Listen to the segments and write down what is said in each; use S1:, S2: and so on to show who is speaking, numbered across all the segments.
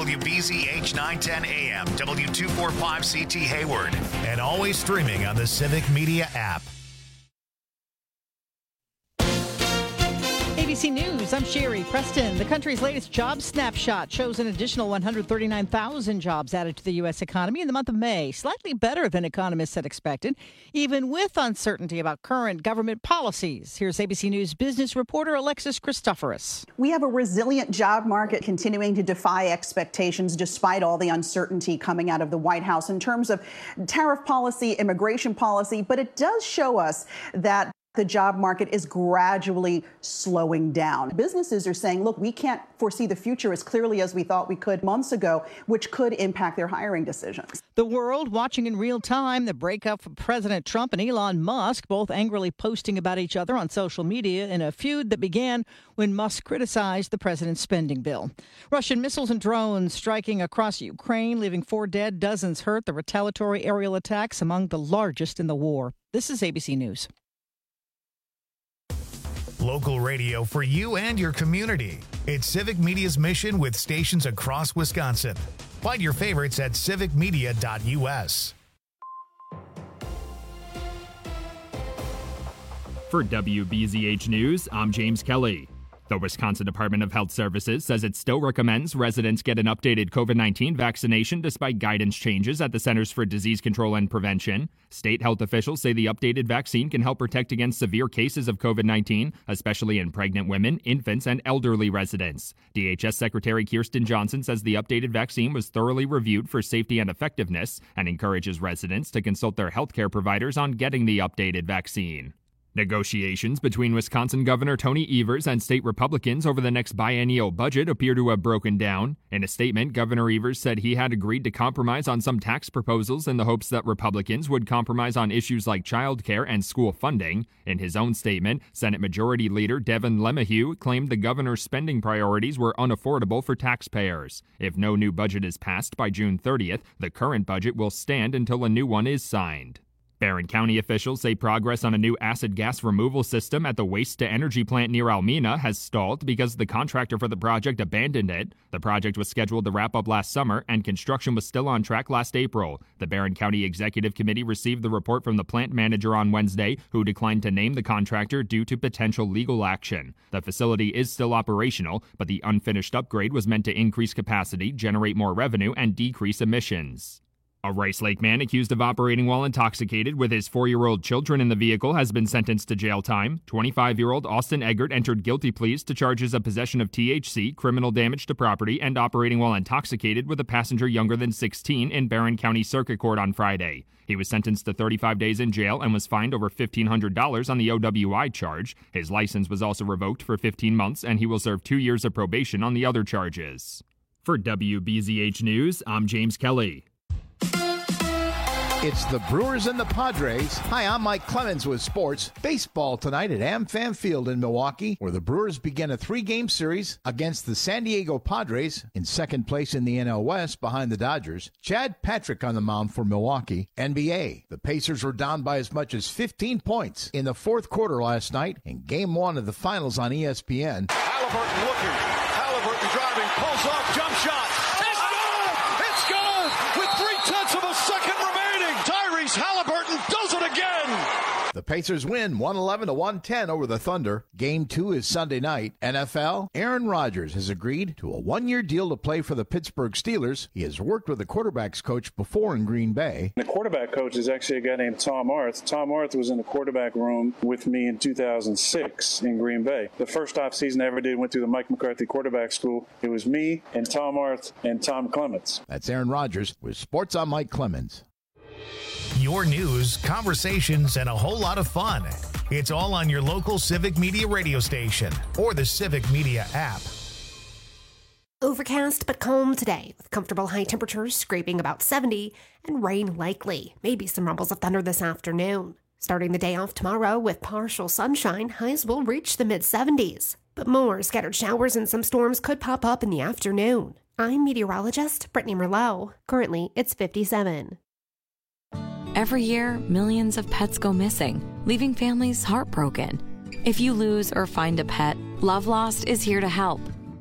S1: WBZH 910 AM, W245CT Hayward, and always streaming on the Civic Media app.
S2: ABC News, I'm Sherry Preston. The country's latest job snapshot shows an additional 139,000 jobs added to the U.S. economy in the month of May, slightly better than economists had expected, even with uncertainty about current government policies. Here's ABC News business reporter Alexis Christoforous.
S3: We have a resilient job market continuing to defy expectations despite all the uncertainty coming out of the White House in terms of tariff policy, immigration policy, but it does show us that the job market is gradually slowing down. Businesses are saying, look, we can't foresee the future as clearly as we thought we could months ago, which could impact their hiring decisions.
S2: The world watching in real time the breakup of President Trump and Elon Musk, both angrily posting about each other on social media in a feud that began when Musk criticized the president's spending bill. Russian missiles and drones striking across Ukraine, leaving 4 dead, dozens hurt. The retaliatory aerial attacks among the largest in the war. This is ABC News.
S1: Local radio for you and your community. It's Civic Media's mission with stations across Wisconsin. Find your favorites at civicmedia.us.
S4: For WBZH News, I'm James Kelly. The Wisconsin Department of Health Services says it still recommends residents get an updated COVID-19 vaccination despite guidance changes at the Centers for Disease Control and Prevention. State health officials say the updated vaccine can help protect against severe cases of COVID-19, especially in pregnant women, infants, and elderly residents. DHS Secretary Kirsten Johnson says the updated vaccine was thoroughly reviewed for safety and effectiveness and encourages residents to consult their healthcare providers on getting the updated vaccine. Negotiations between Wisconsin Governor Tony Evers and state Republicans over the next biennial budget appear to have broken down. In a statement, Governor Evers said he had agreed to compromise on some tax proposals in the hopes that Republicans would compromise on issues like child care and school funding. In his own statement, Senate Majority Leader Devin LeMahieu claimed the governor's spending priorities were unaffordable for taxpayers. If no new budget is passed by June 30th, the current budget will stand until a new one is signed. Barron County officials say progress on a new acid gas removal system at the waste-to-energy plant near Almena has stalled because the contractor for the project abandoned it. The project was scheduled to wrap up last summer, and construction was still on track last April. The Barron County Executive Committee received the report from the plant manager on Wednesday, who declined to name the contractor due to potential legal action. The facility is still operational, but the unfinished upgrade was meant to increase capacity, generate more revenue, and decrease emissions. A Rice Lake man accused of operating while intoxicated with his 4-year-old children in the vehicle has been sentenced to jail time. 25-year-old Austin Eggert entered guilty pleas to charges of possession of THC, criminal damage to property, and operating while intoxicated with a passenger younger than 16 in Barron County Circuit Court on Friday. He was sentenced to 35 days in jail and was fined over $1,500 on the OWI charge. His license was also revoked for 15 months, and he will serve 2 years of probation on the other charges. For WBZH News, I'm James Kelly.
S5: It's the Brewers and the Padres. Hi, I'm Mike Clemens with sports. Baseball tonight at AmFam Field in Milwaukee, where the Brewers begin a 3-game series against the San Diego Padres in second place in the NL West behind the Dodgers. Chad Patrick on the mound for Milwaukee. NBA. The Pacers were down by as much as 15 points in the fourth quarter last night in Game 1 of the finals on ESPN.
S6: Halliburton looking. Halliburton driving. Pulls off. Jump shot. It's good! It's good! With 0.3 seconds remaining. Tyrese Halliburton does it again.
S5: The Pacers win 111-110 over the Thunder. Game 2 is Sunday night. NFL, Aaron Rodgers has agreed to a 1-year deal to play for the Pittsburgh Steelers. He has worked with the quarterbacks coach before in Green Bay.
S7: The quarterback coach is actually a guy named Tom Arth. Tom Arth was in the quarterback room with me in 2006 in Green Bay. The first offseason I ever did went through the Mike McCarthy quarterback school. It was me and Tom Arth and Tom Clements.
S5: That's Aaron Rodgers with Sports on Mike Clemens.
S1: Your news, conversations, and a whole lot of fun. It's all on your local Civic Media radio station or the Civic Media app.
S8: Overcast but calm today with comfortable high temperatures scraping about 70 and rain likely. Maybe some rumbles of thunder this afternoon. Starting the day off tomorrow with partial sunshine, highs will reach the mid-70s. But more scattered showers and some storms could pop up in the afternoon. I'm meteorologist Brittany Merlot. Currently, it's 57.
S9: Every year, millions of pets go missing, leaving families heartbroken. If you lose or find a pet, Love Lost is here to help.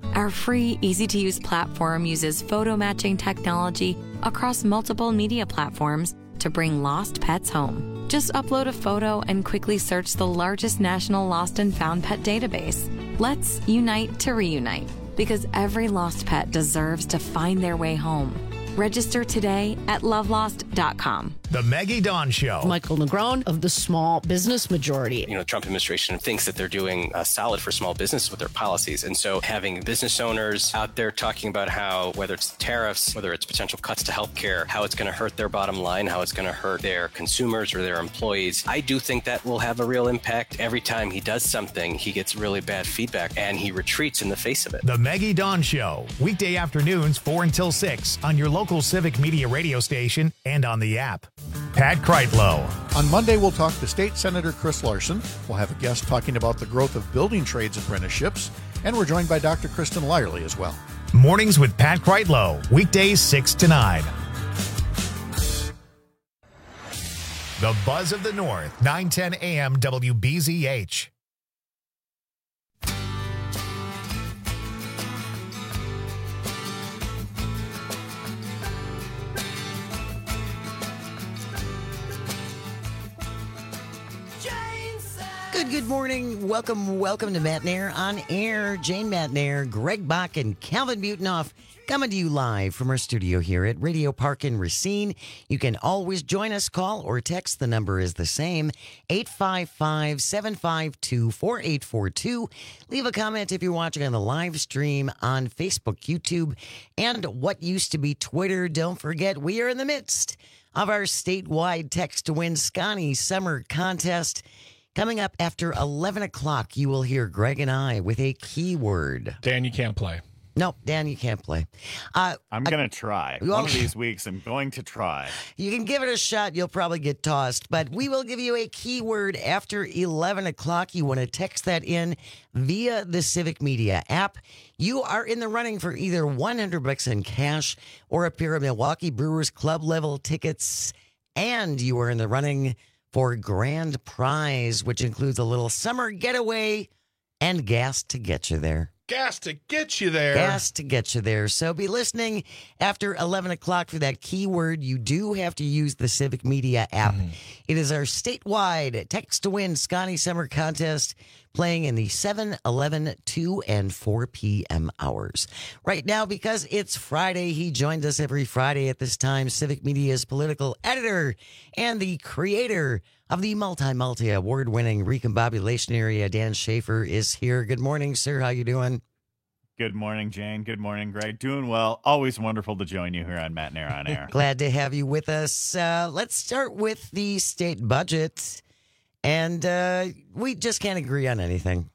S9: Our free, easy-to-use platform uses photo matching technology across multiple media platforms to bring lost pets home. Just upload a photo and quickly search the largest national lost and found pet database. Let's unite to reunite, because every lost pet deserves to find their way home. Register today at lovelost.com.
S1: The Maggie Dawn Show.
S10: Michael Negron of the Small Business Majority.
S11: The Trump administration thinks that they're doing solid for small business with their policies. And so having business owners out there talking about how, whether it's tariffs, whether it's potential cuts to healthcare, how it's going to hurt their bottom line, how it's going to hurt their consumers or their employees, I do think that will have a real impact. Every time he does something, he gets really bad feedback and he retreats in the face of it.
S1: The Maggie Dawn Show. Weekday afternoons 4 until 6 on your local Civic Media radio station and on the app. Pat Kreitlow.
S12: On Monday, we'll talk to State Senator Chris Larson. We'll have a guest talking about the growth of building trades apprenticeships. And we're joined by Dr. Kristen Lyerly as well.
S1: Mornings with Pat Kreitlow. Weekdays 6 to 9. The Buzz of the North. 910 AM WBZH.
S13: Good morning. Welcome to Matt Nair on Air. Jane Matt Nair, Greg Bach, and Calvin Butenoff coming to you live from our studio here at Radio Park in Racine. You can always join us, call or text. The number is the same, 855-752-4842. Leave a comment if you're watching on the live stream on Facebook, YouTube, and what used to be Twitter. Don't forget, we are in the midst of our statewide Text to Win Scotty Summer Contest. Coming up after 11 o'clock, you will hear Greg and I with a keyword.
S14: Dan, you can't play.
S13: No, Dan, you can't play.
S15: I'm going to try. One of these weeks, I'm going to try.
S13: You can give it a shot. You'll probably get tossed. But we will give you a keyword after 11 o'clock. You want to text that in via the Civic Media app. You are in the running for either $100 in cash or a pair of Milwaukee Brewers Club level tickets. And you are in the running for grand prize, which includes a little summer getaway and gas to get you there.
S14: Gas to get you there.
S13: Gas to get you there. So be listening after 11 o'clock for that keyword. You do have to use the Civic Media app. It is our statewide Text to Win Scotty Summer Contest, playing in the 7, 11, 2, and 4 p.m. hours. Right now, because it's Friday, he joins us every Friday at this time. Civic Media's political editor and the creator of the multi-award-winning Recombobulation Area, Dan Schaefer, is here. Good morning, sir. How you doing?
S15: Good morning, Jane. Good morning, Greg. Doing well. Always wonderful to join you here on Matt Nair on Air.
S13: Glad to have you with us. Let's start with the state budget. And we just can't agree on anything.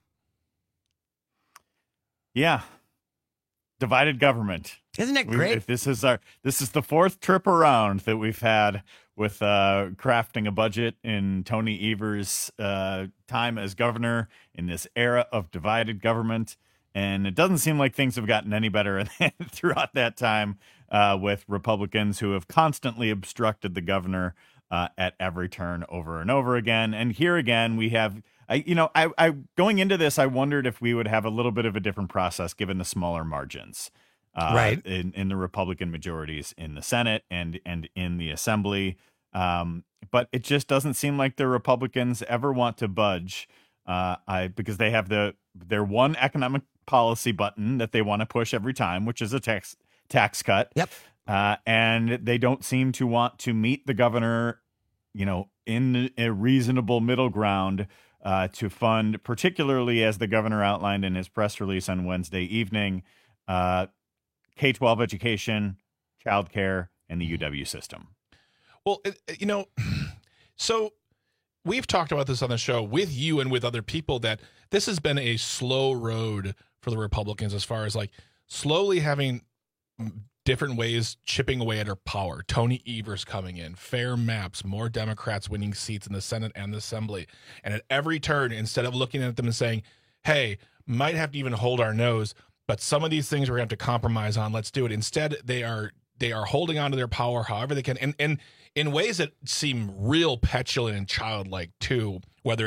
S15: Yeah. Divided government.
S13: Isn't that great?
S15: This is the fourth trip around that we've had with crafting a budget in Tony Evers' time as governor in this era of divided government. And it doesn't seem like things have gotten any better throughout that time with Republicans who have constantly obstructed the governor at every turn over and over again. And here again, we have, I going into this, I wondered if we would have a little bit of a different process given the smaller margins
S13: right.
S15: in the Republican majorities in the Senate and in the Assembly. But it just doesn't seem like the Republicans ever want to budge because they have their one economic policy button that they want to push every time, which is a tax cut.
S13: Yep.
S15: And they don't seem to want to meet the governor, in a reasonable middle ground to fund, particularly as the governor outlined in his press release on Wednesday evening, K-12 education, childcare, and the UW system.
S14: Well, so we've talked about this on the show with you and with other people that this has been a slow road for the Republicans as far as like slowly having different ways chipping away at her power. Tony Evers coming in, fair maps, more Democrats winning seats in the Senate and the Assembly. And at every turn, instead of looking at them and saying, hey, might have to even hold our nose, but some of these things we're going to have to compromise on. Let's do it. Instead, they are holding on to their power however they can. And in ways that seem real petulant and childlike too, whether it's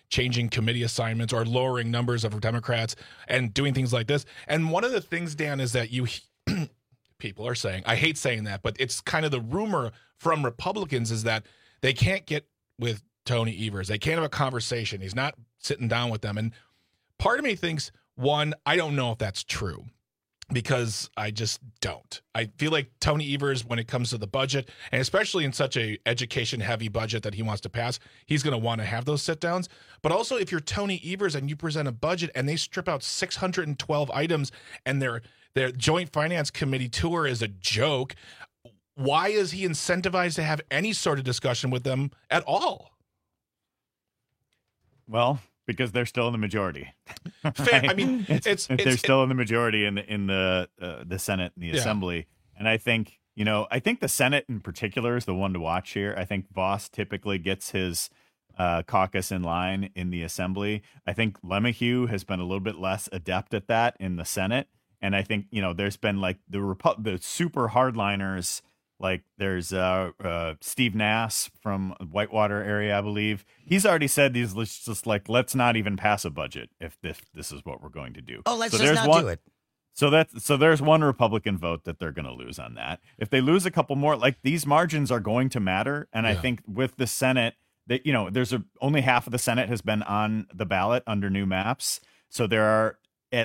S14: changing committee assignments or lowering numbers of Democrats and doing things like this. And one of the things, Dan, is that people are saying, I hate saying that, but it's kind of the rumor from Republicans is that they can't get with Tony Evers. They can't have a conversation. He's not sitting down with them. And part of me thinks, one, I don't know if that's true, because I just don't. I feel like Tony Evers, when it comes to the budget, and especially in such a education-heavy budget that he wants to pass, he's going to want to have those sit-downs. But also, if you're Tony Evers and you present a budget and they strip out 612 items and their Joint Finance Committee tour is a joke, why is he incentivized to have any sort of discussion with them at all?
S15: Well, because they're still in the majority.
S14: I mean,
S15: they're still in the majority in the Senate and the Assembly, and I think the Senate in particular is the one to watch here. I think Vos typically gets his caucus in line in the Assembly. I think LeMahieu has been a little bit less adept at that in the Senate, and I think there's been like the super hardliners. Like there's Steve Nass from Whitewater area, I believe. He's already said let's not even pass a budget if this is what we're going to do.
S13: Oh, let's just not do it.
S15: So there's one Republican vote that they're going to lose on that. If they lose a couple more, like these margins are going to matter. And I think with the Senate, that there's only half of the Senate has been on the ballot under new maps. So there are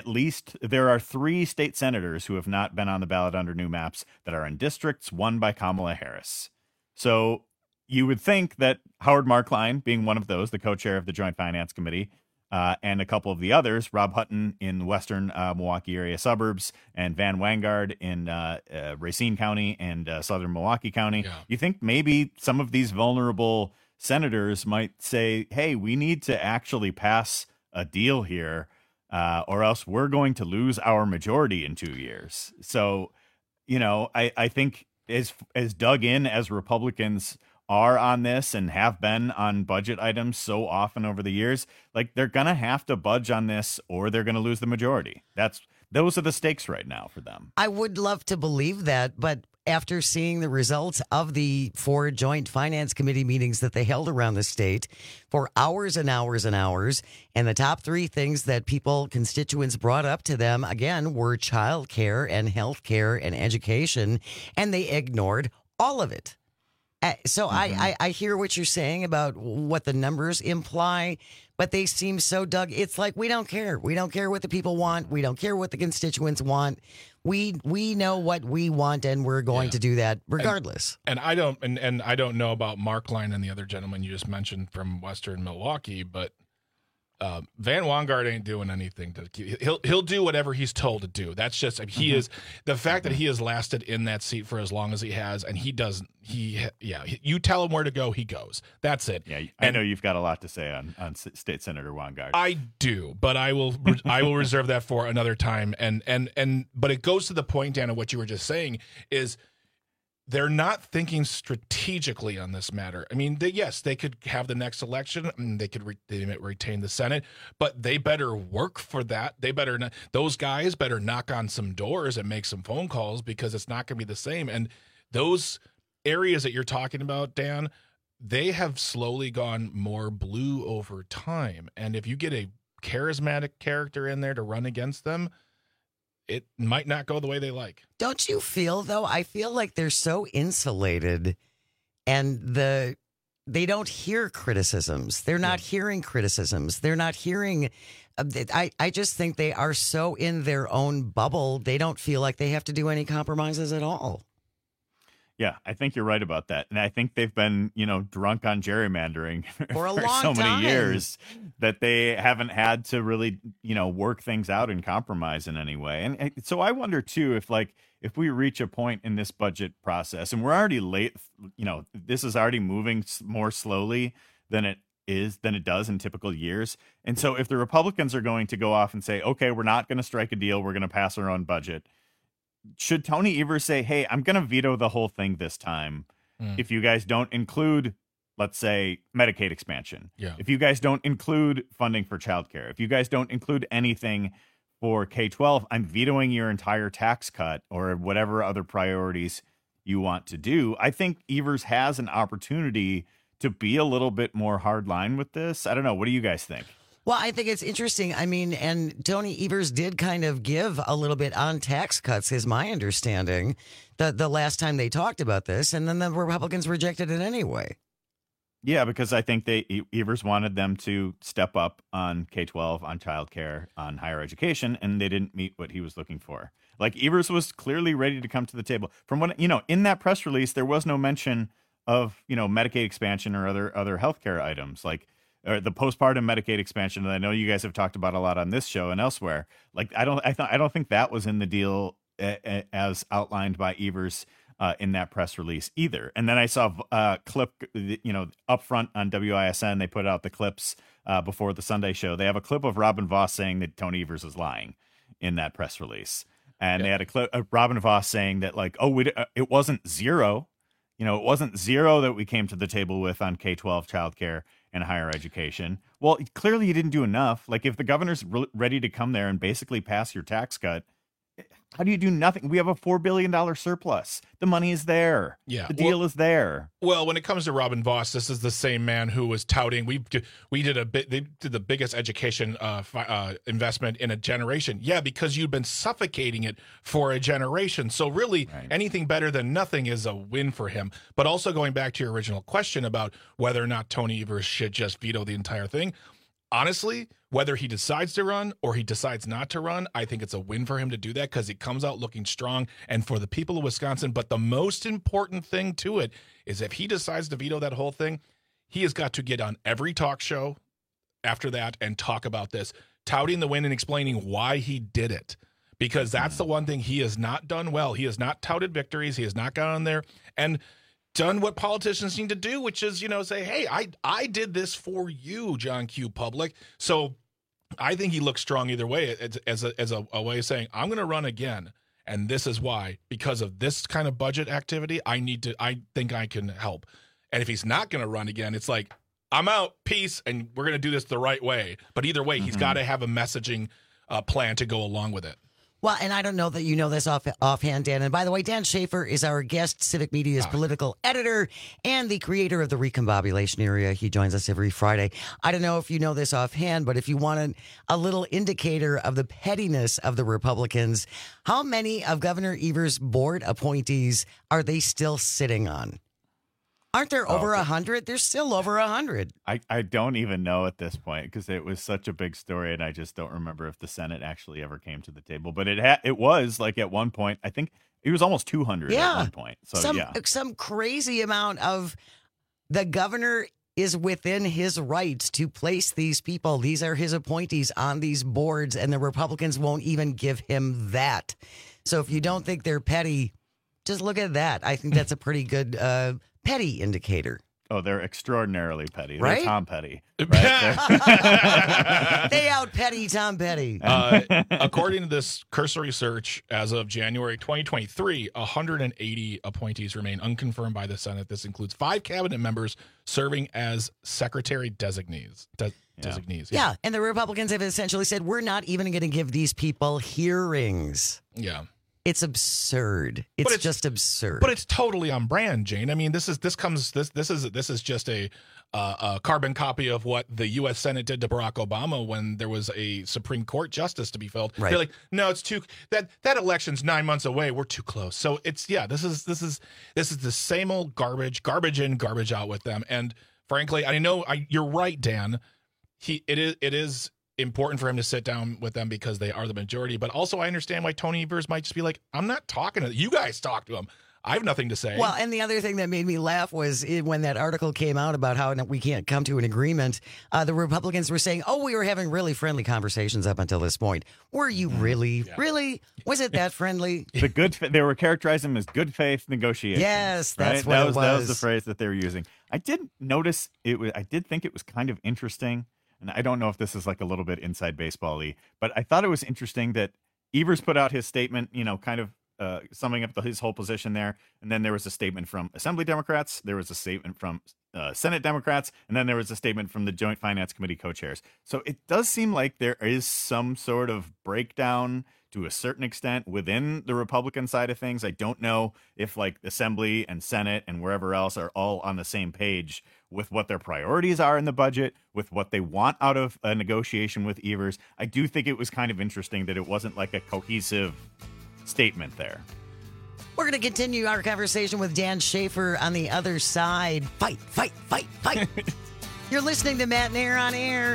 S15: 3 state senators who have not been on the ballot under new maps that are in districts won by Kamala Harris. So you would think that Howard Markline, being one of those, the co-chair of the Joint Finance Committee, and a couple of the others, Rob Hutton in western Milwaukee area suburbs, and Van Wangard in Racine County and southern Milwaukee County, you think maybe some of these vulnerable senators might say, hey, we need to actually pass a deal here, or else we're going to lose our majority in 2 years. So, I think as dug in as Republicans are on this and have been on budget items so often over the years, like they're going to have to budge on this or they're going to lose the majority. Those are the stakes right now for them.
S13: I would love to believe that, but after seeing the results of the 4 Joint Finance Committee meetings that they held around the state for hours and hours and hours, and the top 3 things that constituents brought up to them, again, were child care and health care and education, and they ignored all of it. So I hear what you're saying about what the numbers imply, but they seem so dug. It's like, we don't care. We don't care what the people want. We don't care what the constituents want. We know what we want, and we're going to do that regardless.
S14: And I don't know about Markline and the other gentleman you just mentioned from Western Milwaukee, but Van Wangard ain't doing anything he'll do whatever he's told to do. That's just he is the fact that he has lasted in that seat for as long as he has, and you tell him where to go, he goes. That's it.
S15: Yeah, I know you've got a lot to say on State Senator Wangard.
S14: I do, but I will reserve that for another time. But it goes to the point, Dan, of what you were just saying is, they're not thinking strategically on this matter. I mean, they could have the next election, and they might retain the Senate, but they better work for that. Those guys better knock on some doors and make some phone calls, because it's not going to be the same. And those areas that you're talking about, Dan, they have slowly gone more blue over time. And if you get a charismatic character in there to run against them, it might not go the way they like.
S13: Don't you feel, though? I feel like they're so insulated, and they don't hear criticisms. They're not hearing criticisms. They're not hearing. I just think they are so in their own bubble. They don't feel like they have to do any compromises at all.
S15: Yeah, I think you're right about that. And I think they've been, drunk on gerrymandering
S13: for a long
S15: so
S13: time.
S15: Many years that they haven't had to really, work things out and compromise in any way. And so I wonder, too, if we reach a point in this budget process, and we're already late, this is already moving more slowly than it does in typical years. And so if the Republicans are going to go off and say, okay, we're not going to strike a deal, we're going to pass our own budget, should Tony Evers say, hey, I'm going to veto the whole thing this time if you guys don't include, let's say, Medicaid expansion?
S14: Yeah.
S15: If you guys don't include funding for childcare, if you guys don't include anything for K-12, I'm vetoing your entire tax cut or whatever other priorities you want to do. I think Evers has an opportunity to be a little bit more hardline with this. I don't know. What do you guys think?
S13: Well, I think it's interesting. I mean, and Tony Evers did kind of give a little bit on tax cuts, is my understanding, the last time they talked about this, and then the Republicans rejected it anyway.
S15: Yeah, because I think Evers wanted them to step up on K-12, on childcare, on higher education, and they didn't meet what he was looking for. Like, Evers was clearly ready to come to the table. From what, in that press release, there was no mention of, Medicaid expansion or other healthcare items, like or the postpartum Medicaid expansion that I know you guys have talked about a lot on this show and elsewhere. Like, I don't think that was in the deal as outlined by Evers in that press release either. And then I saw a clip, up front on WISN, they put out the clips before the Sunday show. They have a clip of Robin Vos saying that Tony Evers is lying in that press release. And they had a clip of Robin Vos saying that, like, it wasn't zero. It wasn't zero that we came to the table with on K-12 childcare and higher education. Well, clearly you didn't do enough. Like, if the governor's ready to come there and basically pass your tax cut, how do you do nothing? We have a $4 billion surplus. The money is there.
S14: Yeah,
S15: the deal is there.
S14: Well, when it comes to Robin Vos, this is the same man who was touting. They did the biggest education investment in a generation. Yeah, because you've been suffocating it for a generation. So really, anything better than nothing is a win for him. But also going back to your original question about whether or not Tony Evers should just veto the entire thing. Honestly, whether he decides to run or he decides not to run, I think it's a win for him to do that because he comes out looking strong and for the people of Wisconsin. But the most important thing to it is if he decides to veto that whole thing, he has got to get on every talk show after that and talk about this, touting the win and explaining why he did it. Because that's the one thing he has not done well. He has not touted victories. He has not gone on there and done what politicians need to do, which is, say, hey, I did this for you, John Q. Public. So I think he looks strong either way as a way of saying, I'm going to run again. And this is why, because of this kind of budget activity, I think I can help. And if he's not going to run again, it's like, I'm out, peace, and we're going to do this the right way. But either way, he's got to have a messaging plan to go along with it.
S13: Well, and I don't know that you know this offhand, Dan. And by the way, Dan Schaefer is our guest, Civic Media's political editor and the creator of the Recombobulation Area. He joins us every Friday. I don't know if you know this offhand, but if you want a little indicator of the pettiness of the Republicans, how many of Governor Evers' board appointees are they still sitting on? Aren't there over 100? There's still over 100.
S15: I don't even know at this point because it was such a big story, and I just don't remember if the Senate actually ever came to the table. But it was like at one point, I think it was almost 200 at one point. So
S13: some crazy amount of the governor is within his rights to place these people. These are his appointees on these boards, and the Republicans won't even give him that. So if you don't think they're petty, just look at that. I think that's a pretty good petty indicator.
S15: Oh, they're extraordinarily petty.
S13: Right?
S15: They're Tom Petty. Right?
S13: They out petty Tom Petty.
S14: According to this cursory search, as of January 2023, 180 appointees remain unconfirmed by the Senate. This includes 5 cabinet members serving as secretary designees. Designees.
S13: Yeah, and the Republicans have essentially said, we're not even going to give these people hearings.
S14: Yeah.
S13: It's absurd. It's just absurd.
S14: But it's totally on brand, Jane. I mean, this is just a carbon copy of what the U.S. Senate did to Barack Obama when there was a Supreme Court justice to be filled.
S13: Right.
S14: They're like, no, it's too that election's 9 months away. We're too close. So this is the same old garbage in, garbage out with them. And frankly, I know you're right, Dan. It is important for him to sit down with them because they are the majority. But also I understand why Tony Evers might just be like, I'm not talking to you guys. Talk to him. I have nothing to say.
S13: Well, and the other thing that made me laugh was when that article came out about how we can't come to an agreement, the Republicans were saying, we were having really friendly conversations up until this point. Were you really? Yeah. Really? Was it that friendly?
S15: They were characterizing them as good faith negotiations.
S13: Yes, that's
S15: right?
S13: what it was.
S15: That was the phrase that they were using. I did notice I did think it was kind of interesting. And I don't know if this is like a little bit inside baseball-y, but I thought it was interesting that Evers put out his statement, kind of summing up his whole position there. And then there was a statement from Assembly Democrats. There was a statement from Senate Democrats. And then there was a statement from the Joint Finance Committee co-chairs. So it does seem like there is some sort of breakdown to a certain extent within the Republican side of things. I don't know if like Assembly and Senate and wherever else are all on the same page with what their priorities are in the budget, with what they want out of a negotiation with Evers. I do think it was kind of interesting that it wasn't like a cohesive statement there.
S13: We're going to continue our conversation with Dan Schaefer on the other side. Fight, fight, fight, fight. You're listening to Matt and Air on Air.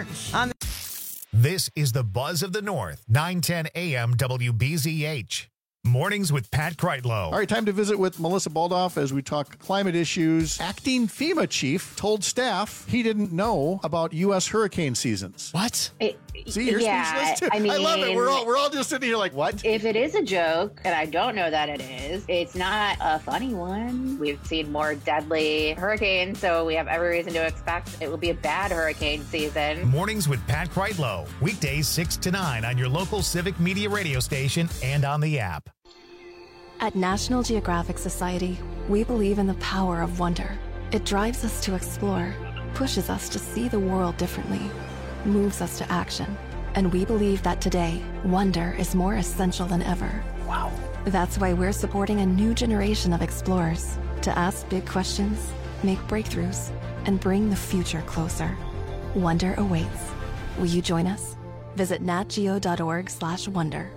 S1: This is the Buzz of the North, 910 AM WBZH. Mornings with Pat Kreitlow.
S12: All right, time to visit with Melissa Baldoff as we talk climate issues. Acting FEMA chief told staff he didn't know about U.S. hurricane seasons.
S14: What?
S12: See, you're speechless too. I love it. We're all just sitting here like, what?
S16: If it is a joke, and I don't know that it is, it's not a funny one. We've seen more deadly hurricanes, so we have every reason to expect it will be a bad hurricane season.
S1: Mornings with Pat Kreitlow. Weekdays 6 to 9 on your local Civic Media radio station and on the app.
S17: At National Geographic Society, we believe in the power of wonder. It drives us to explore, pushes us to see the world differently, moves us to action. And we believe that today, wonder is more essential than ever.
S12: Wow.
S17: That's why we're supporting a new generation of explorers to ask big questions, make breakthroughs, and bring the future closer. Wonder awaits. Will you join us? Visit natgeo.org/wonder.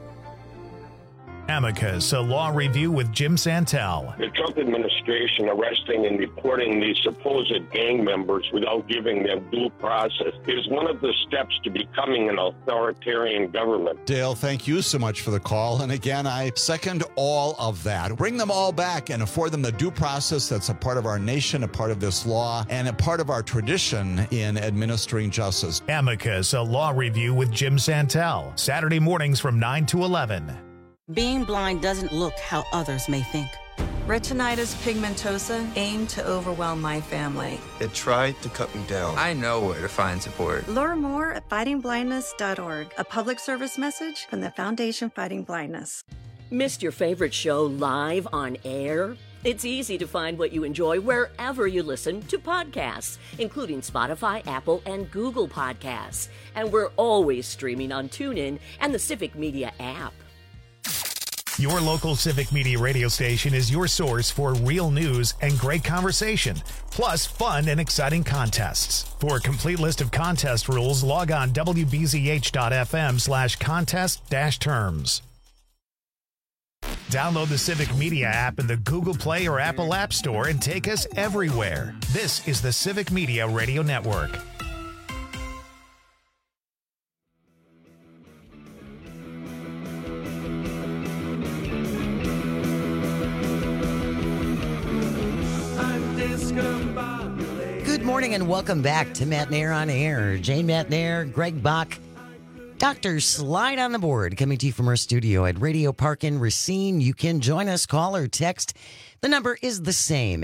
S1: Amicus, a law review with Jim Santel.
S18: The Trump administration arresting and deporting these supposed gang members without giving them due process is one of the steps to becoming an authoritarian government.
S19: Dale, thank you so much for the call. And again, I second all of that. Bring them all back and afford them the due process that's a part of our nation, a part of this law, and a part of our tradition in administering justice.
S1: Amicus, a law review with Jim Santel. Saturday mornings from 9 to 11.
S20: Being blind doesn't look how others may think.
S21: Retinitis pigmentosa aimed to overwhelm my family.
S22: It tried to cut me down. I know where to find support.
S23: Learn more at fightingblindness.org, a public service message from the Foundation Fighting Blindness.
S24: Missed your favorite show live on air? It's easy to find what you enjoy wherever you listen to podcasts, including Spotify, Apple, and Google Podcasts. And we're always streaming on TuneIn and the Civic Media app.
S1: Your local Civic Media radio station is your source for real news and great conversation, plus fun and exciting contests. For a complete list of contest rules, log on wbzh.fm/contest-terms. Download the Civic Media app in the Google Play or Apple App Store and take us everywhere. This is the Civic Media Radio Network.
S13: Good morning and welcome back to Matt and Air on Air. Jane Matt and Air, Greg Bach, Dr. Slide on the board, coming to you from our studio at Radio Park in Racine. You can join us, call or text. The number is the same,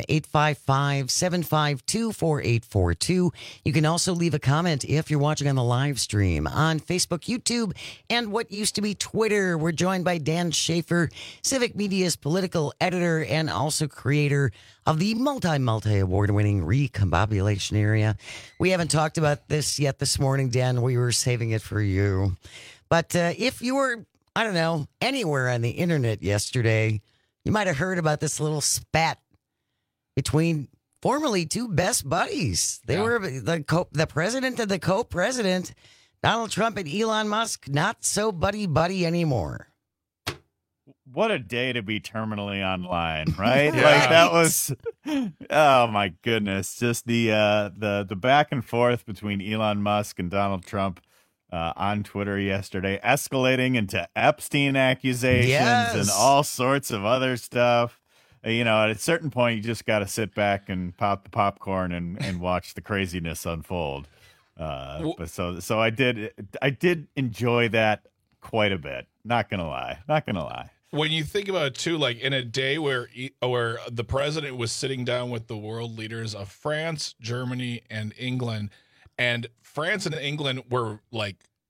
S13: 855-752-4842. You can also leave a comment if you're watching on the live stream on Facebook, YouTube, and what used to be Twitter. We're joined by Dan Schaefer, Civic Media's political editor and also creator of the multi-award-winning Recombobulation Area. We haven't talked about this yet this morning, Dan. We were saving it for you. But if you were, I don't know, anywhere on the internet yesterday, you might have heard about this little spat between formerly two best buddies. They were the president and the co-president, Donald Trump and Elon Musk, not so buddy-buddy anymore.
S15: What a day to be terminally online, right? Yeah. Like that was, oh my goodness, just the back and forth between Elon Musk and Donald Trump on Twitter yesterday, escalating into Epstein accusations and all sorts of other stuff. You know, at a certain point, you just got to sit back and pop the popcorn and watch the craziness unfold. But so I did enjoy that quite a bit. Not gonna lie.
S14: When you think about it, too, like in a day where the president was sitting down with the world leaders of France, Germany, and England, and France and England were like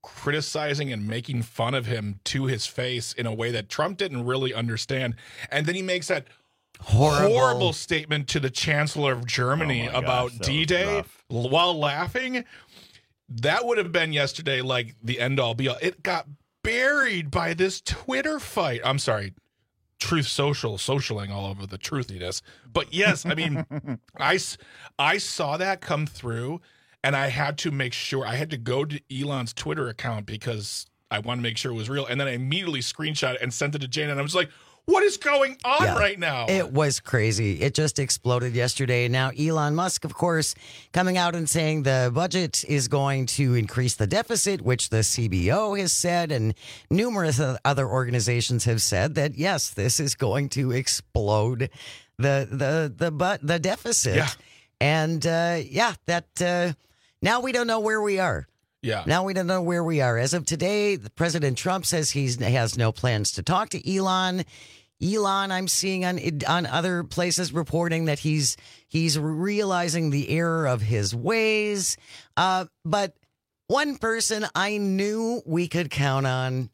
S14: criticizing and making fun of him to his face in a way that Trump didn't really understand. And then he makes that horrible statement to the Chancellor of Germany about D-Day while laughing. That would have been yesterday like the end-all be-all. It got buried by this Twitter fight. I'm sorry, Truth socialing all over the truthiness. But yes, I mean, I saw that come through, and I had to make sure. I had to go to Elon's Twitter account because I wanted to make sure it was real. And then I immediately screenshot it and sent it to Jane, and I was like, what is going on right now?
S13: It was crazy. It just exploded yesterday. Now, Elon Musk, of course, coming out and saying the budget is going to increase the deficit, which the CBO has said, and numerous other organizations have said that, yes, this is going to explode the deficit.
S14: Yeah.
S13: And, now we don't know where we are.
S14: Yeah.
S13: Now we don't know where we are. As of today, President Trump says he has no plans to talk to Elon. Elon, I'm seeing on other places reporting that he's realizing the error of his ways. But one person I knew we could count on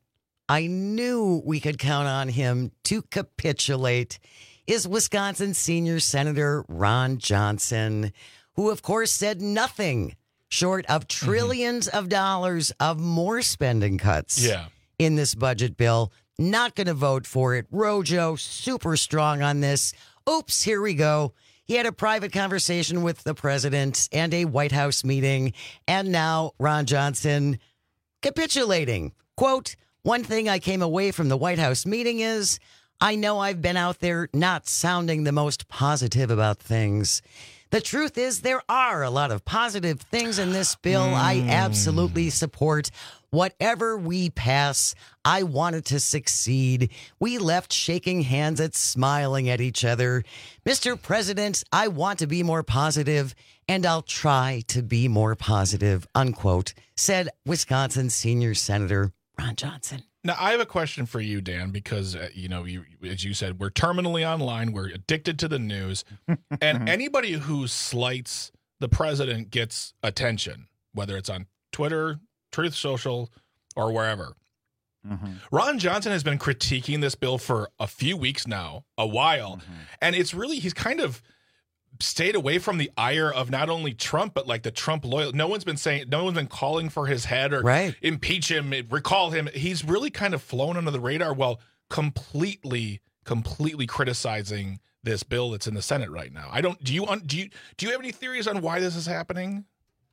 S13: him to capitulate is Wisconsin Senior Senator Ron Johnson, who, of course, said nothing short of trillions of dollars of more spending cuts in this budget bill. Not going to vote for it. Rojo, super strong on this. Oops, here we go. He had a private conversation with the president and a White House meeting, and now Ron Johnson capitulating. Quote, one thing I came away from the White House meeting is, I know I've been out there not sounding the most positive about things. The truth is there are a lot of positive things in this bill. I absolutely support whatever we pass. I want it to succeed. We left shaking hands and smiling at each other. Mr. President, I want to be more positive, and I'll try to be more positive, unquote, said Wisconsin Senior Senator Ron Johnson.
S14: Now, I have a question for you, Dan, because, as you said, we're terminally online. We're addicted to the news. And anybody who slights the president gets attention, whether it's on Twitter, Truth Social, or wherever. Ron Johnson has been critiquing this bill for a few weeks now, a while. And it's really, he's kind of stayed away from the ire of not only Trump, but like the Trump loyal. No one's been calling for his head or impeach him, recall him. He's really kind of flown under the radar while completely criticizing this bill that's in the Senate right now. Do you have any theories on why this is happening?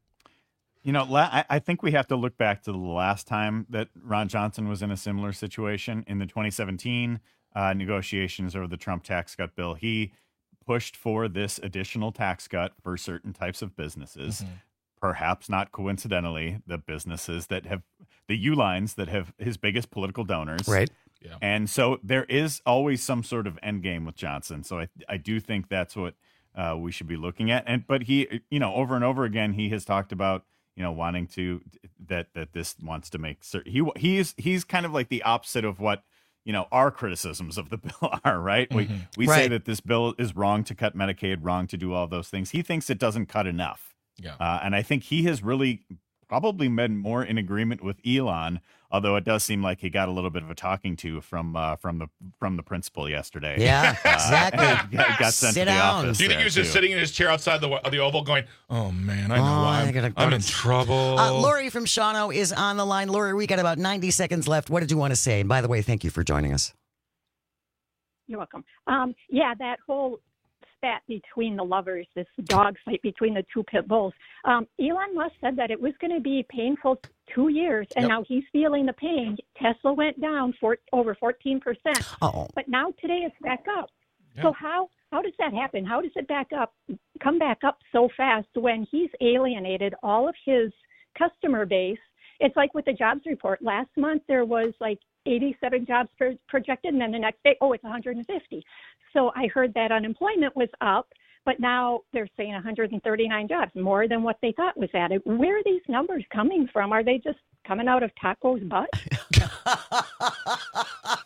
S15: I think we have to look back to the last time that Ron Johnson was in a similar situation in the 2017 negotiations over the Trump tax cut bill. He pushed for this additional tax cut for certain types of businesses, perhaps not coincidentally, the businesses that have the U-lines that have his biggest political donors.
S13: Right.
S14: Yeah.
S15: And so there is always some sort of end game with Johnson. So I do think that's what we should be looking at. But he, over and over again, he has talked about, wanting to that this wants to make certain he's kind of like the opposite of what our criticisms of the bill are, right? We say that this bill is wrong to cut Medicaid, wrong to do all those things. He thinks it doesn't cut enough.
S14: Yeah.
S15: And I think he has really probably been more in agreement with Elon, although it does seem like he got a little bit of a talking to from the principal yesterday.
S13: Yeah, exactly.
S15: got sent
S13: Sit
S15: to the
S13: down.
S15: office.
S14: Do you think he was just sitting in his chair outside the Oval going, oh, man, I know why I'm in trouble.
S13: Lori from Shawano is on the line. Lori, we got about 90 seconds left. What did you want to say? And by the way, thank you for joining us.
S2: You're welcome. That whole spat between the lovers, this dog fight between the two pit bulls. Elon Musk said that it was going to be painful 2 years, and now he's feeling the pain. Tesla went down over 14%. But now today it's back up. Yeah. So how does that happen? How does it come back up so fast when he's alienated all of his customer base? It's like with the jobs report. Last month there was like 87 jobs projected, and then the next day, it's 150. So I heard that unemployment was up, but now they're saying 139 jobs, more than what they thought was added. Where are these numbers coming from? Are they just coming out of Taco's butt?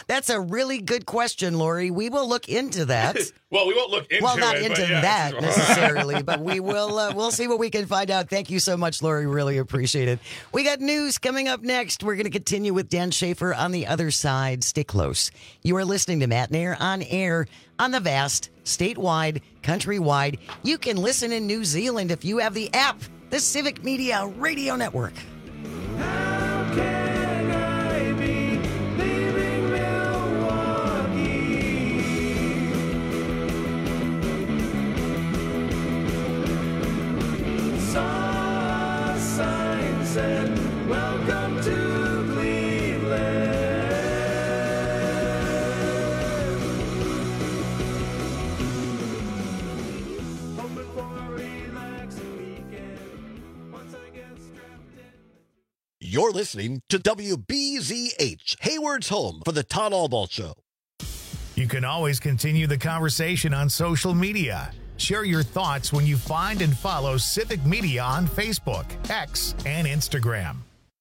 S13: That's a really good question, Lori. We will look into that.
S14: Well, we won't look into it.
S13: Well, not into that necessarily, but we will. We'll see what we can find out. Thank you so much, Lori. Really appreciate it. We got news coming up next. We're going to continue with Dan Schaefer on the other side. Stay close. You are listening to Matt Nair on air on the vast, statewide, countrywide. You can listen in New Zealand if you have the app, the Civic Media Radio Network.
S3: Welcome to Cleveland. Hoping for a relaxing weekend. Once I get strapped in.
S4: You're listening to WBZH, Hayward's home for the Todd Albaugh Show.
S1: You can always continue the conversation on social media. Share your thoughts when you find and follow Civic Media on Facebook, X, and Instagram.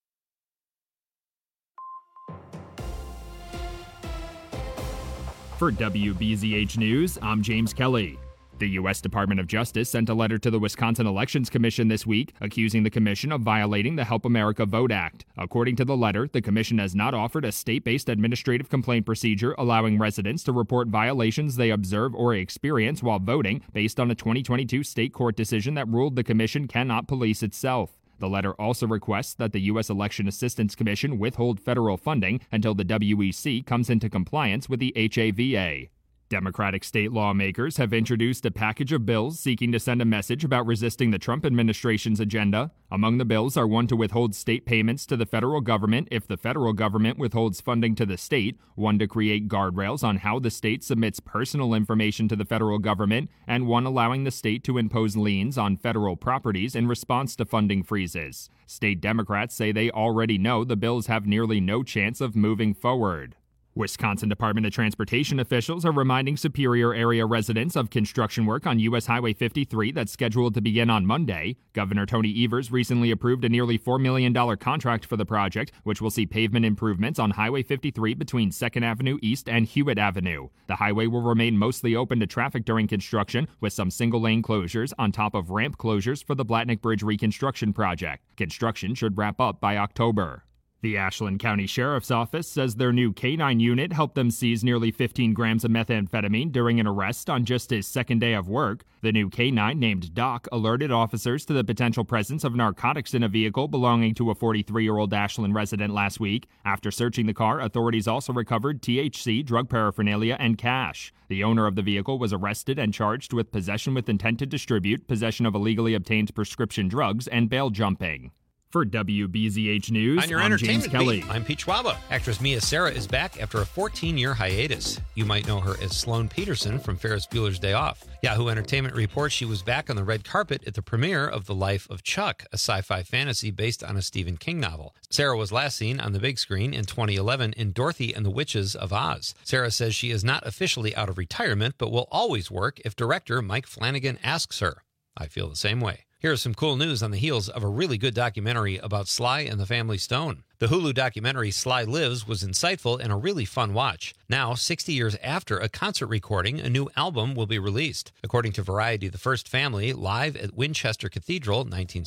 S6: For WBZH News, I'm James Kelly. The U.S. Department of Justice sent a letter to the Wisconsin Elections Commission this week, accusing the commission of violating the Help America Vote Act. According to the letter, the commission has not offered a state-based administrative complaint procedure allowing residents to report violations they observe or experience while voting based on a 2022 state court decision that ruled the commission cannot police itself. The letter also requests that the U.S. Election Assistance Commission withhold federal funding until the WEC comes into compliance with the HAVA. Democratic state lawmakers have introduced a package of bills seeking to send a message about resisting the Trump administration's agenda. Among the bills are one to withhold state payments to the federal government if the federal government withholds funding to the state, one to create guardrails on how the state submits personal information to the federal government, and one allowing the state to impose liens on federal properties in response to funding freezes. State Democrats say they already know the bills have nearly no chance of moving forward. Wisconsin Department of Transportation officials are reminding Superior area residents of construction work on U.S. Highway 53 that's scheduled to begin on Monday. Governor Tony Evers recently approved a nearly $4 million contract for the project, which will see pavement improvements on Highway 53 between 2nd Avenue East and Hewitt Avenue. The highway will remain mostly open to traffic during construction, with some single-lane closures on top of ramp closures for the Blatnick Bridge reconstruction project. Construction should wrap up by October. The Ashland County Sheriff's Office says their new K-9 unit helped them seize nearly 15 grams of methamphetamine during an arrest on just his second day of work. The new K-9, named Doc, alerted officers to the potential presence of narcotics in a vehicle belonging to a 43-year-old Ashland resident last week. After searching the car, authorities also recovered THC, drug paraphernalia, and cash. The owner of the vehicle was arrested and charged with possession with intent to distribute, possession of illegally obtained prescription drugs, and bail jumping. For WBZH News,
S7: on your
S6: I'm
S7: entertainment
S6: James Kelly.
S7: beat, I'm Pete Schwaba. Actress Mia Sara is back after a 14-year hiatus. You might know her as Sloane Peterson from Ferris Bueller's Day Off. Yahoo Entertainment reports she was back on the red carpet at the premiere of The Life of Chuck, a sci-fi fantasy based on a Stephen King novel. Sara was last seen on the big screen in 2011 in Dorothy and the Witches of Oz. Sara says she is not officially out of retirement, but will always work if director Mike Flanagan asks her. I feel the same way. Here's some cool news on the heels of a really good documentary about Sly and the Family Stone. The Hulu documentary Sly Lives was insightful and a really fun watch. Now, 60 years after a concert recording, a new album will be released. According to Variety, The First Family, live at Winchester Cathedral,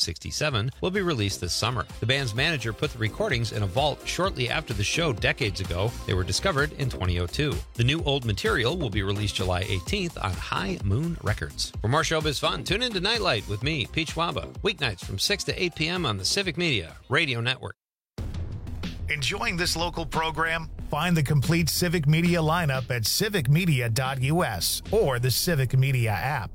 S7: 1967, will be released this summer. The band's manager put the recordings in a vault shortly after the show decades ago. They were discovered in 2002. The new old material will be released July 18th on High Moon Records. For more showbiz fun, tune in to Nightlight with me, Pete Schwaba, weeknights from 6 to 8 p.m. on the Civic Media Radio Network.
S1: Enjoying this local program? Find the complete Civic Media lineup at civicmedia.us or the Civic Media app.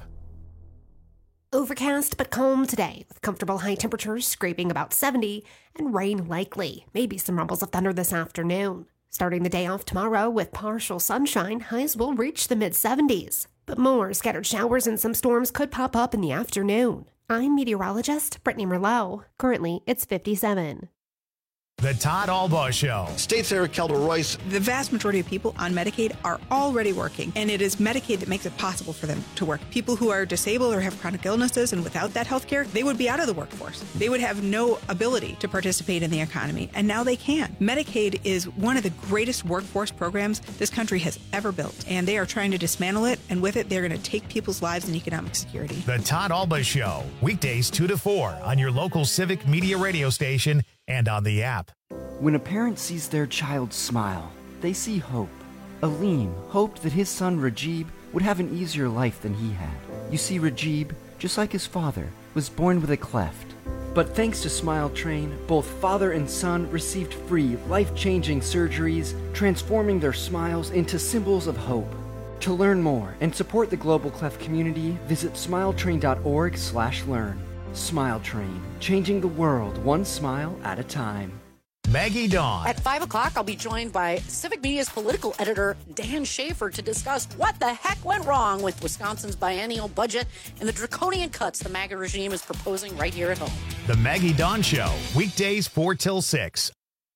S8: Overcast but calm today, with comfortable high temperatures scraping about 70 and rain likely. Maybe some rumbles of thunder this afternoon. Starting the day off tomorrow with partial sunshine, highs will reach the mid-70s. But more scattered showers and some storms could pop up in the afternoon. I'm meteorologist Brittany Merlot. Currently, it's 57.
S1: The Todd Albaugh Show.
S4: State Senator Kelda Royce.
S5: The vast majority of people on Medicaid are already working, and it is Medicaid that makes it possible for them to work. People who are disabled or have chronic illnesses and without that health care, they would be out of the workforce. They would have no ability to participate in the economy, and now they can. Medicaid is one of the greatest workforce programs this country has ever built, and they are trying to dismantle it, and with it, they're going to take people's lives and economic security.
S1: The Todd Albaugh Show, weekdays 2 to 4 on your local Civic Media radio station and on the app.
S9: When a parent sees their child smile, they see hope. Aleem hoped that his son Rajib would have an easier life than he had. You see, Rajib, just like his father, was born with a cleft. But thanks to Smile Train, both father and son received free, life-changing surgeries, transforming their smiles into symbols of hope. To learn more and support the Global Cleft community, visit smiletrain.org/learn. Smile Train, changing the world one smile at a time.
S1: Maggie Dawn.
S10: At 5 o'clock, I'll be joined by Civic Media's political editor, Dan Schaefer, to discuss what the heck went wrong with Wisconsin's biennial budget and the draconian cuts the MAGA regime is proposing right here at home.
S1: The Maggie Dawn Show, weekdays 4 till 6.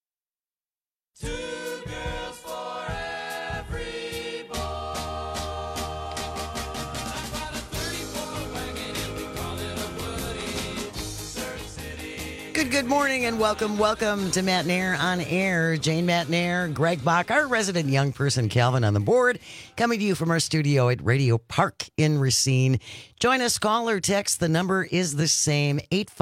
S13: Good morning and welcome to Matt Nair on Air. Jane Matt Nair, Greg Bach, our resident young person, Calvin on the board, coming to you from our studio at Radio Park in Racine. Join us, call or text. The number is the same,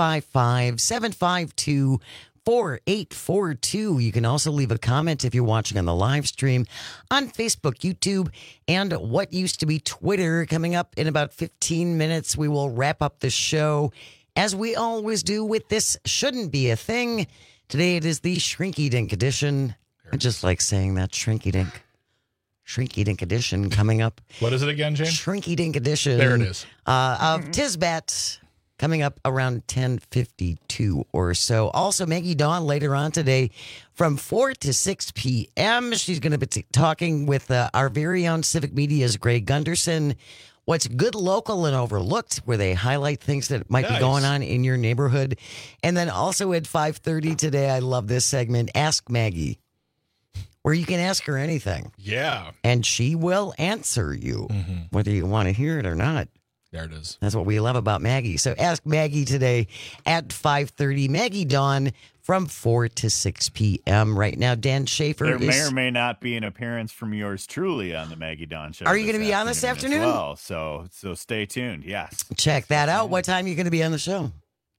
S13: 855-752-4842. You can also leave a comment if you're watching on the live stream on Facebook, YouTube, and what used to be Twitter. Coming up in about 15 minutes, we will wrap up the show, as we always do with This Shouldn't Be a Thing. Today it is the Shrinky Dink edition. I just like saying that, Shrinky Dink. Shrinky Dink edition coming up.
S14: What is it again, Jane?
S13: Shrinky Dink edition.
S14: There it is.
S13: Of Tisbat, coming up around 10:52 or so. Also, Maggie Dawn later on today from 4 to 6 p.m. She's going to be talking with our very own Civic Media's Greg Gunderson. What's good, local, and overlooked, where they highlight things that might be going on in your neighborhood. And then also at 5:30 today, I love this segment, Ask Maggie, where you can ask her anything.
S14: Yeah.
S13: And she will answer you, whether you want to hear it or not.
S14: There it is.
S13: That's what we love about Maggie. So Ask Maggie today at 5:30. Maggie Dawn from 4 to 6 p.m. Right now, Dan Schaefer
S15: There may or may not be an appearance from yours truly on the Maggie Dawn Show.
S13: Are you going to be on this afternoon?
S15: As well, so stay tuned. Yes.
S13: Check that out. What time are you going to be on the show?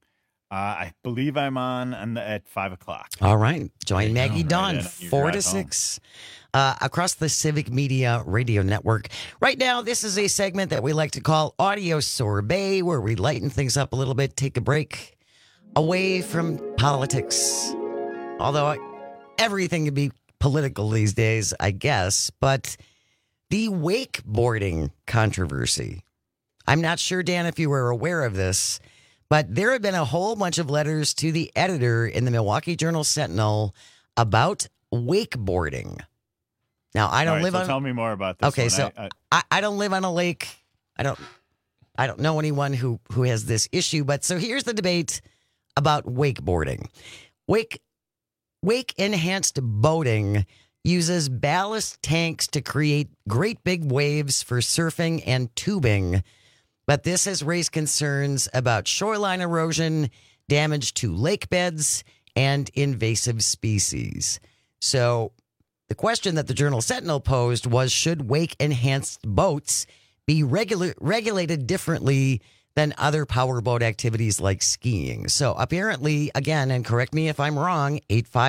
S15: I believe I'm on at 5 o'clock.
S13: All right. Join Maggie Dawn,
S15: Right in,
S13: 4 to 6. Across the Civic Media Radio Network. Right now, this is a segment that we like to call Audio Sorbet, where we lighten things up a little bit, take a break away from politics. Although everything can be political these days, I guess. But the wakeboarding controversy. I'm not sure, Dan, if you were aware of this, but there have been a whole bunch of letters to the editor in the Milwaukee Journal-Sentinel about wakeboarding. Now, I don't live on.
S15: Tell me more about this.
S13: Okay,
S15: one.
S13: so I don't live on a lake. I don't know anyone who has this issue. But so here's the debate about wakeboarding. Wake enhanced boating uses ballast tanks to create great big waves for surfing and tubing. But this has raised concerns about shoreline erosion, damage to lake beds, and invasive species. So the question that the Journal-Sentinel posed was, should wake-enhanced boats be regulated differently than other powerboat activities like skiing? So apparently, again, and correct me if I'm wrong,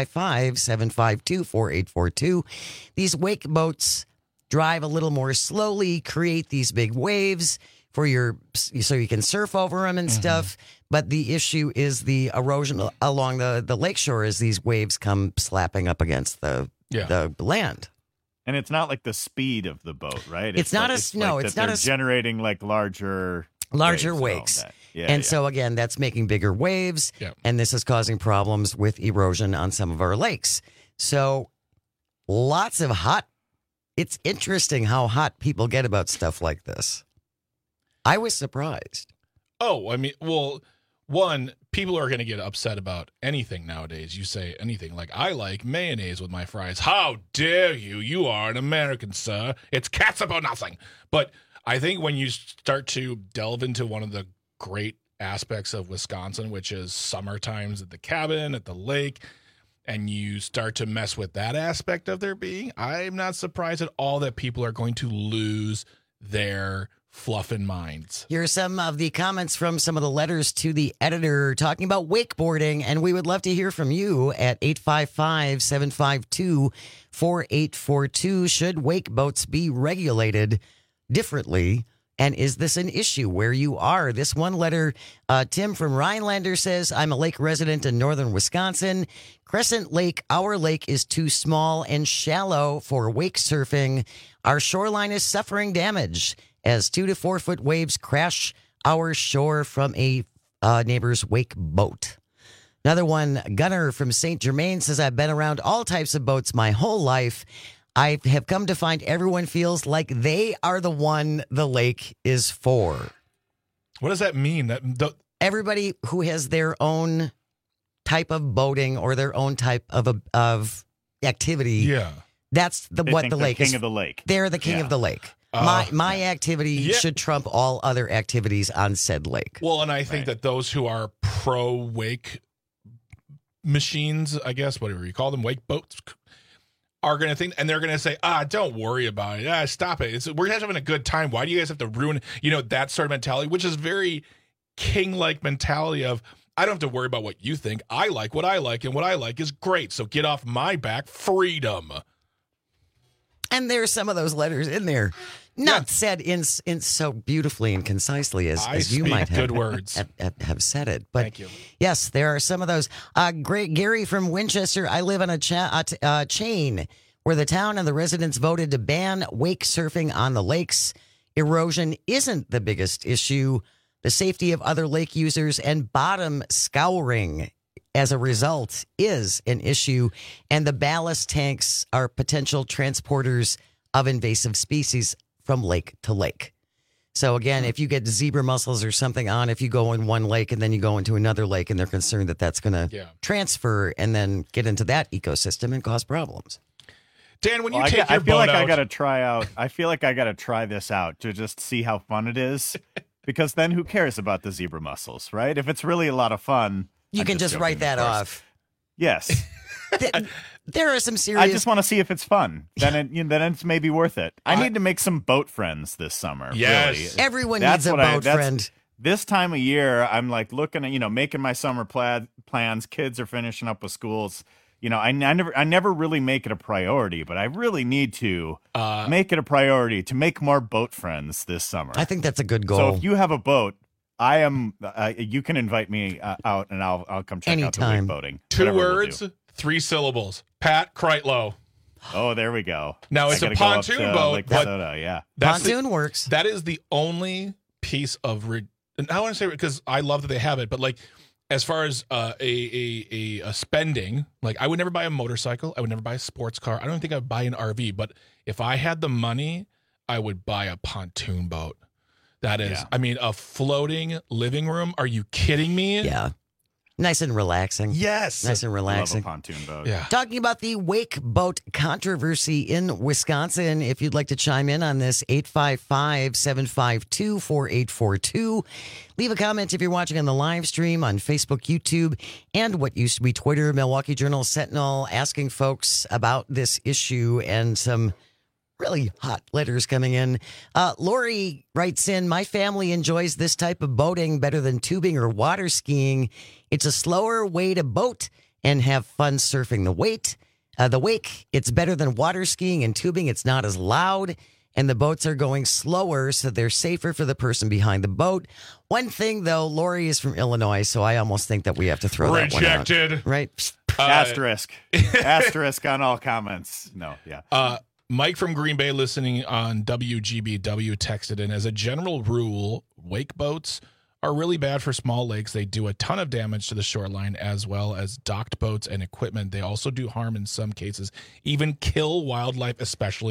S13: 855-752-4842, these wake boats drive a little more slowly, create these big waves so you can surf over them and stuff. But the issue is the erosion along the lakeshore as these waves come slapping up against the land.
S15: And it's not like the speed of the boat, right?
S13: It's not
S15: like,
S13: it's not
S15: they're generating like larger
S13: wakes. So again, that's making bigger waves, and this is causing problems with erosion on some of our lakes. So lots of it's interesting how hot people get about stuff like this. I was surprised.
S14: Oh, I mean, well, one, people are going to get upset about anything nowadays. You say anything like, I like mayonnaise with my fries. How dare you? You are an American, sir. It's catsup or nothing. But I think when you start to delve into one of the great aspects of Wisconsin, which is summer times at the cabin, at the lake, and you start to mess with that aspect of their being, I'm not surprised at all that people are going to lose their fluffing minds.
S13: Here are some of the comments from some of the letters to the editor talking about wakeboarding, and we would love to hear from you at 855-752-4842. Should wake boats be regulated differently? And is this an issue where you are? This one letter, Tim from Rhinelander says, I'm a lake resident in northern Wisconsin. Crescent Lake, our lake is too small and shallow for wake surfing. Our shoreline is suffering damage as 2 to 4 foot waves crash our shore from a neighbor's wake boat. Another one, Gunnar from St. Germain says, I've been around all types of boats my whole life. I have come to find everyone feels like they are the one the lake is for.
S14: What does that mean?
S13: Everybody who has their own type of boating or their own type of activity.
S14: Yeah.
S13: That's what the lake is.
S15: King of the lake.
S13: They're the king of the lake. My activity should trump all other activities on said lake.
S14: Well, and I think that those who are pro wake machines, I guess, whatever you call them, wake boats, are going to think, and they're going to say, don't worry about it. Stop it. We're just having a good time. Why do you guys have to ruin, that sort of mentality, which is very king-like mentality of, I don't have to worry about what you think. I like what I like, and what I like is great. So get off my back. Freedom.
S13: And there's some of those letters in there, not said in so beautifully and concisely as you might have
S14: good words.
S13: Have said it. But
S14: thank you.
S13: Yes, there are some of those. Great Gary from Winchester. I live on a chain where the town and the residents voted to ban wake surfing on the lakes. Erosion isn't the biggest issue. The safety of other lake users and bottom scouring as a result is an issue, and the ballast tanks are potential transporters of invasive species from lake to lake. So again, if you get zebra mussels or something on, if you go in one lake and then you go into another lake and they're concerned that that's going to transfer and then get into that ecosystem and cause problems.
S14: Dan, when you take
S15: I
S14: your
S15: feel
S14: boat
S15: like
S14: out,
S15: I got to try out. I feel like I got to try this out to just see how fun it is, because then who cares about the zebra mussels, right? If it's really a lot of fun,
S13: you can just write that off.
S15: Yes.
S13: There are some serious.
S15: I just want to see if it's fun. Then it's maybe worth it. I need to make some boat friends this summer.
S14: Yes.
S15: Really.
S13: Everyone needs a boat friend.
S15: This time of year, I'm like looking at, making my summer plans. Kids are finishing up with schools. I never really make it a priority, but I really need to make it a priority to make more boat friends this summer.
S13: I think that's a good goal.
S15: So if you have a boat, you can invite me out, and I'll come check out the wake boating.
S14: 2 words, 3 syllables. Pat Kreitlow.
S15: Oh, there we go.
S14: Now it's a pontoon boat, but
S13: pontoon works.
S14: That is the only piece of. And I want to say, because I love that they have it, but like, as far as a spending, like, I would never buy a motorcycle. I would never buy a sports car. I don't think I would buy an RV. But if I had the money, I would buy a pontoon boat. That is, a floating living room. Are you kidding me?
S13: Yeah. Nice and relaxing.
S14: Yes.
S13: Nice and relaxing.
S15: I love a pontoon boat.
S14: Yeah.
S13: Talking about the wake boat controversy in Wisconsin, if you'd like to chime in on this, 855-752-4842. Leave a comment if you're watching on the live stream on Facebook, YouTube, and what used to be Twitter, Milwaukee Journal Sentinel, asking folks about this issue and some really hot letters coming in. Lori writes in, my family enjoys this type of boating better than tubing or water skiing. It's a slower way to boat and have fun surfing the wake. It's better than water skiing and tubing. It's not as loud, and the boats are going slower, so they're safer for the person behind the boat. One thing, though, Lori is from Illinois, so I almost think that we have to throw that one out.
S14: Rejected.
S13: Right?
S15: Asterisk. Asterisk on all comments. No, yeah.
S14: Mike from Green Bay, listening on WGBW, texted in, as a general rule, wake boats are really bad for small lakes. They do a ton of damage to the shoreline, as well as docked boats and equipment. They also do harm in some cases, even kill wildlife, especially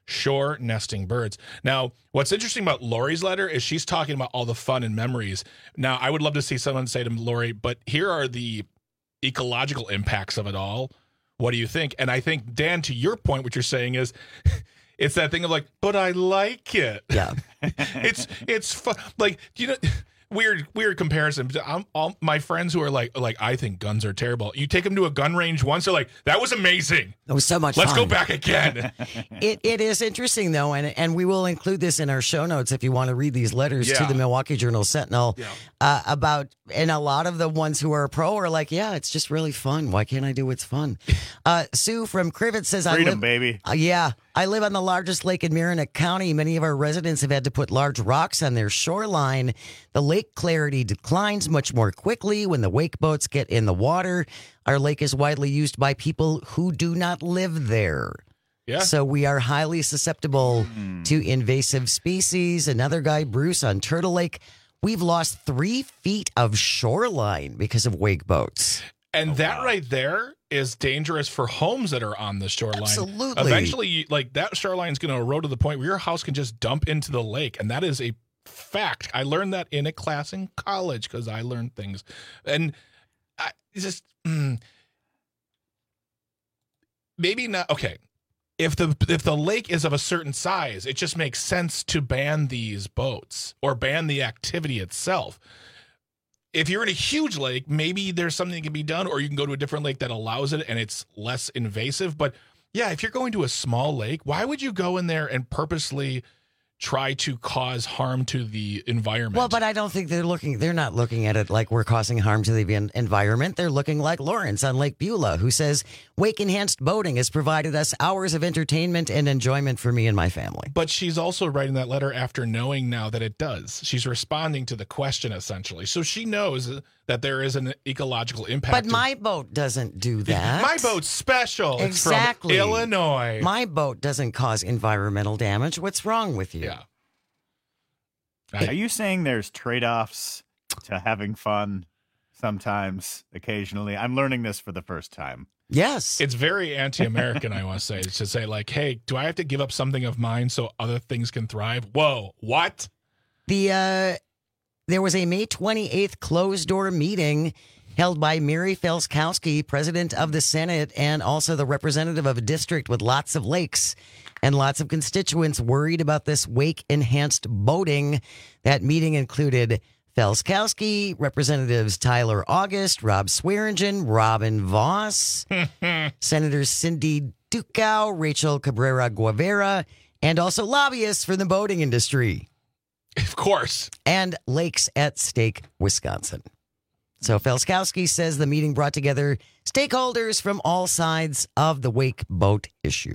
S14: shore nesting birds. Now, what's interesting about Lori's letter is she's talking about all the fun and memories. Now, I would love to see someone say to Lori, but here are the ecological impacts of it all. What do you think? And I think, Dan, to your point, what you're saying is it's that thing of like, but I like it.
S13: Yeah.
S14: it's fun. Like, you know, weird comparison. All my friends who are like, I think guns are terrible. You take them to a gun range once, they're like, that was amazing.
S13: It was so much
S14: Let's
S13: fun.
S14: go back again.
S13: It is interesting, though, and we will include this in our show notes if you want to read these letters to
S14: Yeah.
S13: the Milwaukee Journal-Sentinel about, and a lot of the ones who are pro are like, yeah, it's just really fun. Why can't I do what's fun? Sue from Crivet says,
S15: Freedom, baby.
S13: Yeah. I live on the largest lake in Merrimack County. Many of our residents have had to put large rocks on their shoreline. The lake clarity declines much more quickly when the wake boats get in the water. Our lake is widely used by people who do not live there.
S14: Yeah.
S13: So we are highly susceptible to invasive species. Another guy, Bruce, on Turtle Lake, we've lost 3 feet of shoreline because of wake boats.
S14: And that right there is dangerous for homes that are on the shoreline.
S13: Absolutely.
S14: Eventually, like that shoreline is going to erode to the point where your house can just dump into the lake. And that is a fact. I learned that in a class in college because I learned things. And it's just maybe not. Okay. If the lake is of a certain size, it just makes sense to ban these boats or ban the activity itself. If you're in a huge lake, maybe there's something that can be done, or you can go to a different lake that allows it and it's less invasive. But yeah, if you're going to a small lake, why would you go in there and purposely try to cause harm to the environment?
S13: Well, but I don't think they're not looking at it like we're causing harm to the environment. They're looking like Lawrence on Lake Beulah, who says, wake-enhanced boating has provided us hours of entertainment and enjoyment for me and my family.
S14: But she's also writing that letter after knowing now that it does. She's responding to the question, essentially. So she knows that there is an ecological impact.
S13: But my boat doesn't do that.
S14: My boat's special.
S13: Exactly.
S14: It's from Illinois.
S13: My boat doesn't cause environmental damage. What's wrong with you?
S14: Yeah.
S15: Are you saying there's trade-offs to having fun sometimes, occasionally? I'm learning this for the first time.
S13: Yes.
S14: It's very anti-American, I want to say. It's to say, like, hey, do I have to give up something of mine so other things can thrive? Whoa, what?
S13: There was a May 28th closed-door meeting held by Mary Felskowski, president of the Senate, and also the representative of a district with lots of lakes and lots of constituents worried about this wake-enhanced boating. That meeting included Felskowski, Representatives Tyler August, Rob Swearingen, Robin Voss, Senators Cindy Dukow, Rachel Cabrera Guevara, and also lobbyists for the boating industry.
S14: Of course.
S13: And Lakes at Stake, Wisconsin. So Felskowski says the meeting brought together stakeholders from all sides of the wake boat issue.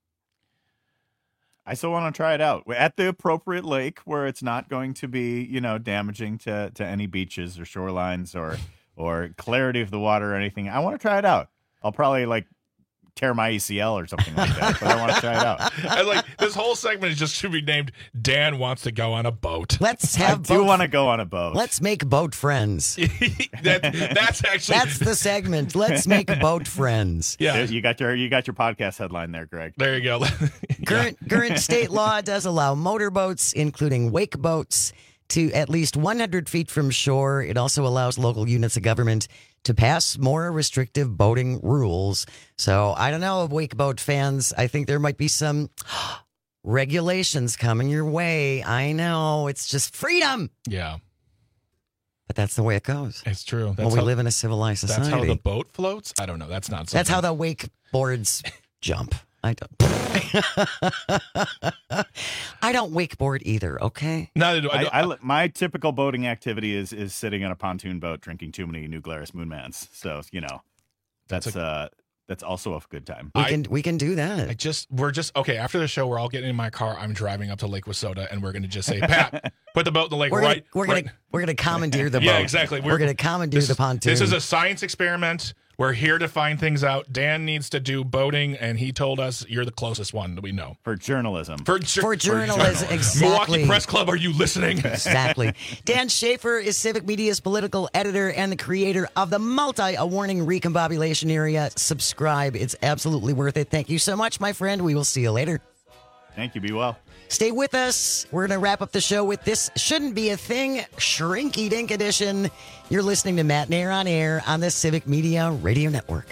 S15: I still want to try it out at the appropriate lake where it's not going to be, damaging to any beaches or shorelines or clarity of the water or anything. I want to try it out. I'll probably tear my ACL or something like that, but I want to try it out.
S14: And this whole segment should be named Dan Wants to Go on a Boat.
S13: Let's have
S15: I do want to go on a boat.
S13: Let's make boat friends.
S14: That's actually
S13: That's the segment. Let's make boat friends.
S14: Yeah.
S15: You got your podcast headline there, Greg.
S14: There you go.
S13: Current state law does allow motorboats, including wake boats, to at least 100 feet from shore. It also allows local units of government to pass more restrictive boating rules. So I don't know, wake boat fans. I think there might be some regulations coming your way. I know, it's just freedom.
S14: Yeah.
S13: But that's the way it goes.
S14: It's true.
S13: We live in a civilized society.
S14: That's how the boat floats? I don't know. That's not something.
S13: That's how the wakeboards jump. I don't. I don't wakeboard either. Okay.
S14: Neither do I.
S15: My typical boating activity is sitting on a pontoon boat drinking too many New Glarus Moonmans. So that's also a good time.
S13: We can do that.
S14: We're just okay. After the show, we're all getting in my car. I'm driving up to Lake Wissota, and we're going to just say, Pat, put the boat in the lake.
S13: We're gonna commandeer the boat.
S14: Yeah, exactly.
S13: We're gonna commandeer the pontoon.
S14: This is a science experiment. We're here to find things out. Dan needs to do boating, and he told us you're the closest one that we know.
S15: For journalism.
S13: For journalism, exactly.
S14: Milwaukee Press Club, are you listening?
S13: Exactly. Dan Schaefer is Civic Media's political editor and the creator of the multi-awarding Recombobulation Area. Subscribe. It's absolutely worth it. Thank you so much, my friend. We will see you later.
S15: Thank you. Be well.
S13: Stay with us. We're going to wrap up the show with This Shouldn't Be a Thing, Shrinky Dink Edition. You're listening to Matt Nair on Air on the Civic Media Radio Network.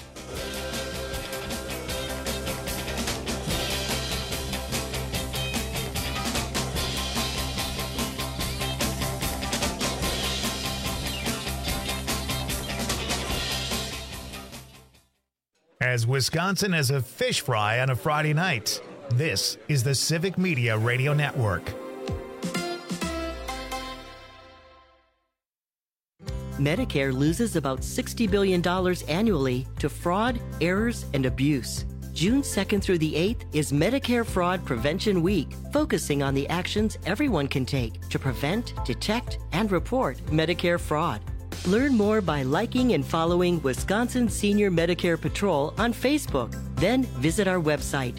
S1: As Wisconsin as a fish fry on a Friday night, this is the Civic Media Radio Network.
S11: Medicare loses about $60 billion annually to fraud, errors, and abuse. June 2nd through the 8th is Medicare Fraud Prevention Week, focusing on the actions everyone can take to prevent, detect, and report Medicare fraud. Learn more by liking and following Wisconsin Senior Medicare Patrol on Facebook. Then visit our website,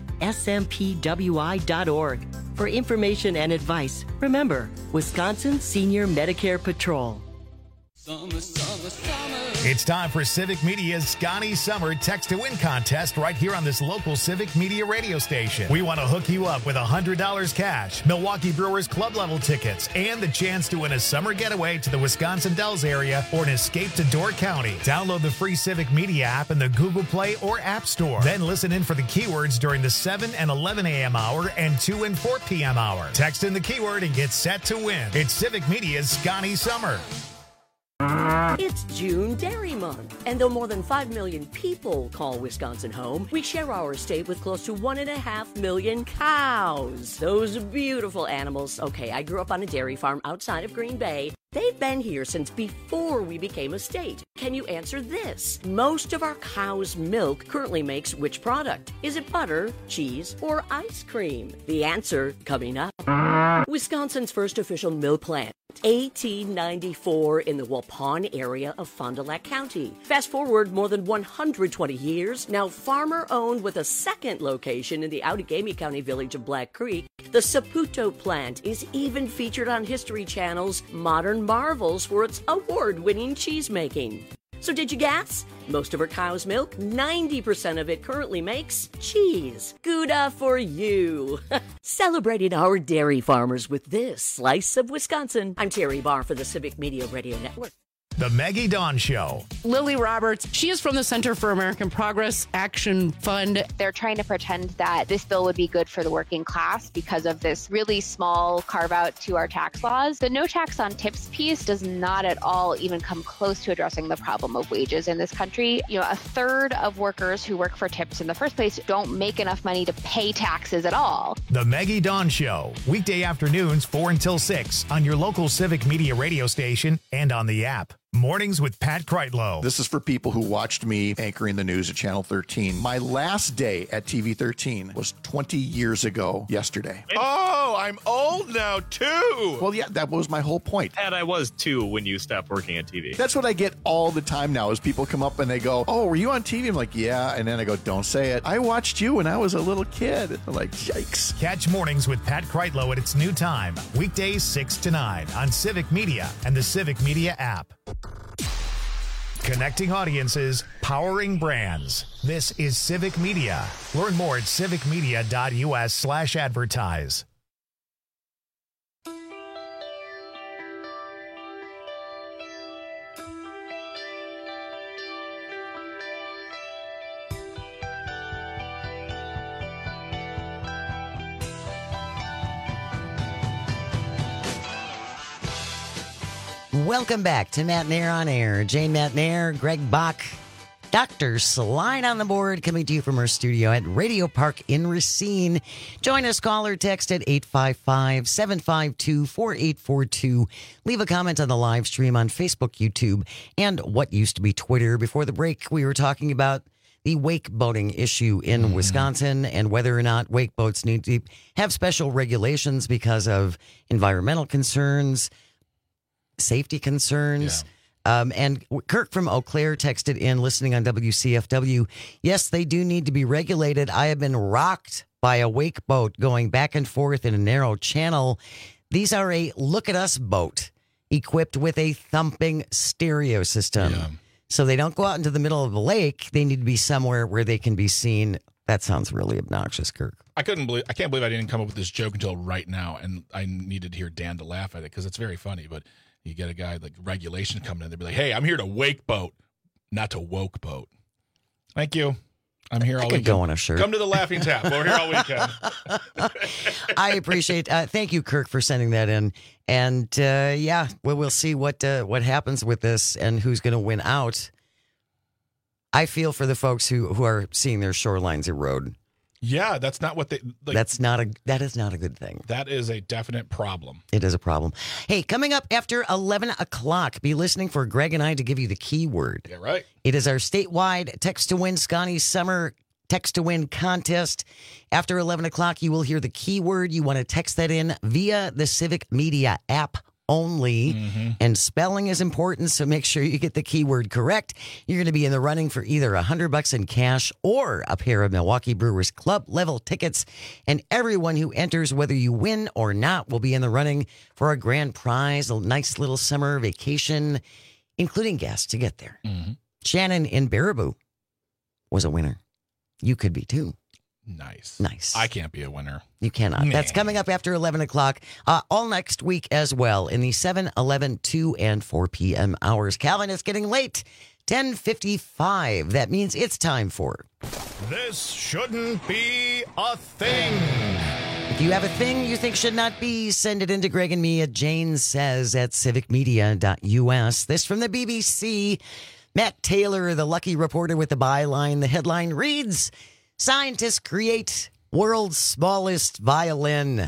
S11: smpwi.org, for information and advice. Remember, Wisconsin Senior Medicare Patrol.
S3: Summer, summer, summer.
S1: It's time for Civic Media's Scotty Summer Text to Win contest right here on this local Civic Media radio station. We want to hook you up with $100 cash, Milwaukee Brewers club level tickets, and the chance to win a summer getaway to the Wisconsin Dells area or an escape to Door County. Download the free Civic Media app in the Google Play or App Store. Then listen in for the keywords during the 7 and 11 a.m. hour and 2 and 4 p.m. hour. Text in the keyword and get set to win. It's Civic Media's Scotty Summer.
S24: It's June Dairy Month, and though more than 5 million people call Wisconsin home, we share our state with close to 1.5 million cows. Those beautiful animals. Okay, I grew up on a dairy farm outside of Green Bay. They've been here since before we became a state. Can you answer this? Most of our cow's milk currently makes which product? Is it butter, cheese, or ice cream? The answer coming up. Wisconsin's first official milk plant. 1894 in the Waupun area of Fond du Lac County. Fast forward more than 120 years, now farmer-owned with a second location in the Outagamie County village of Black Creek, the Saputo plant is even featured on History Channel's Modern Marvels for its award-winning cheese-making. So did you guess? Most of our cow's milk, 90% of it currently makes cheese. Gouda for you. Celebrating our dairy farmers with this slice of Wisconsin. I'm Terry Barr for the Civic Media Radio Network.
S1: The Maggie Dawn Show.
S12: Lily Roberts, she is from the Center for American Progress Action Fund.
S16: They're trying to pretend that this bill would be good for the working class because of this really small carve out to our tax laws. The no tax on tips piece does not at all even come close to addressing the problem of wages in this country. You know, a third of workers who work for tips in the first place don't make enough money to pay taxes at all.
S1: The Maggie Dawn Show. Weekday afternoons 4 until 6 on your local Civic Media radio station and on the app. Mornings with Pat Kreitlow.
S17: This is for people who watched me anchoring the news at Channel 13. My last day at TV 13 was 20 years ago yesterday.
S25: Oh, I'm old now, too.
S17: Well, yeah, that was my whole point.
S25: And I was, too, when you stopped working at TV.
S17: That's what I get all the time now is people come up and they go, oh, were you on TV? I'm like, yeah. And then I go, don't say it. I watched you when I was a little kid. I'm like, yikes.
S1: Catch Mornings with Pat Kreitlow at its new time. Weekdays 6 to 9 on Civic Media and the Civic Media app. Connecting audiences, powering brands. This is Civic Media. Learn more at civicmedia.us/advertise.
S13: Welcome back to Matt Nair on Air. Jane Matt Nair, Greg Bach, Dr. Slide on the board, coming to you from our studio at Radio Park in Racine. Join us, call or text at 855-752-4842. Leave a comment on the live stream on Facebook, YouTube, and what used to be Twitter. Before the break, we were talking about the wake boating issue in Wisconsin and whether or not wake boats need to have special regulations because of environmental concerns, safety concerns. And Kirk from Eau Claire texted in, listening on WCFW, yes, they do need to be regulated. I have been rocked by a wake boat going back and forth in a narrow channel. These are a look at us boat equipped with a thumping stereo system. So they don't go out into the middle of the lake. They need to be somewhere where they can be seen That sounds really obnoxious, Kirk.
S14: I can't believe I didn't come up with this joke until right now, and I needed to hear Dan to laugh at it because it's very funny. But you get a guy like regulation coming in, they'd be like, "Hey, I'm here to wake boat, not to woke boat." Thank you. I'm here all
S13: I could
S14: weekend.
S13: go on a shirt.
S14: Come to the Laughing Tap. We're here all weekend.
S13: I appreciate. Thank you, Kirk, for sending that in. And we'll see what happens with this and who's going to win out. I feel for the folks who are seeing their shorelines erode.
S14: Yeah, that's not what they. Like,
S13: that is not a good thing.
S14: That is a definite problem.
S13: It is a problem. Hey, coming up after 11 o'clock, be listening for Greg and I to give you the keyword.
S14: Yeah, right.
S13: It is our statewide Text to Win Scotty Summer Text to Win contest. After 11 o'clock, you will hear the keyword. You want to text that in via the Civic Media app only. And spelling is important, so make sure you get the keyword correct. You're going to be in the running for either $100 in cash or a pair of Milwaukee Brewers Club level tickets. And everyone who enters, whether you win or not, will be in the running for a grand prize, a nice little summer vacation, including gas to get there. Shannon in Baraboo was a winner. You could be too.
S14: Nice. I can't be a winner.
S13: You cannot. That's coming up after 11 o'clock, all next week as well, in the 7, 11, 2, and 4 p.m. hours. Calvin, it's getting late. 10:55. That means it's time for...
S1: This shouldn't be a thing.
S13: If you have a thing you think should not be, send it in to Greg and me at janesays@civicmedia.us. This from the BBC. Matt Taylor, the lucky reporter with the byline. The headline reads... Scientists create world's smallest violin.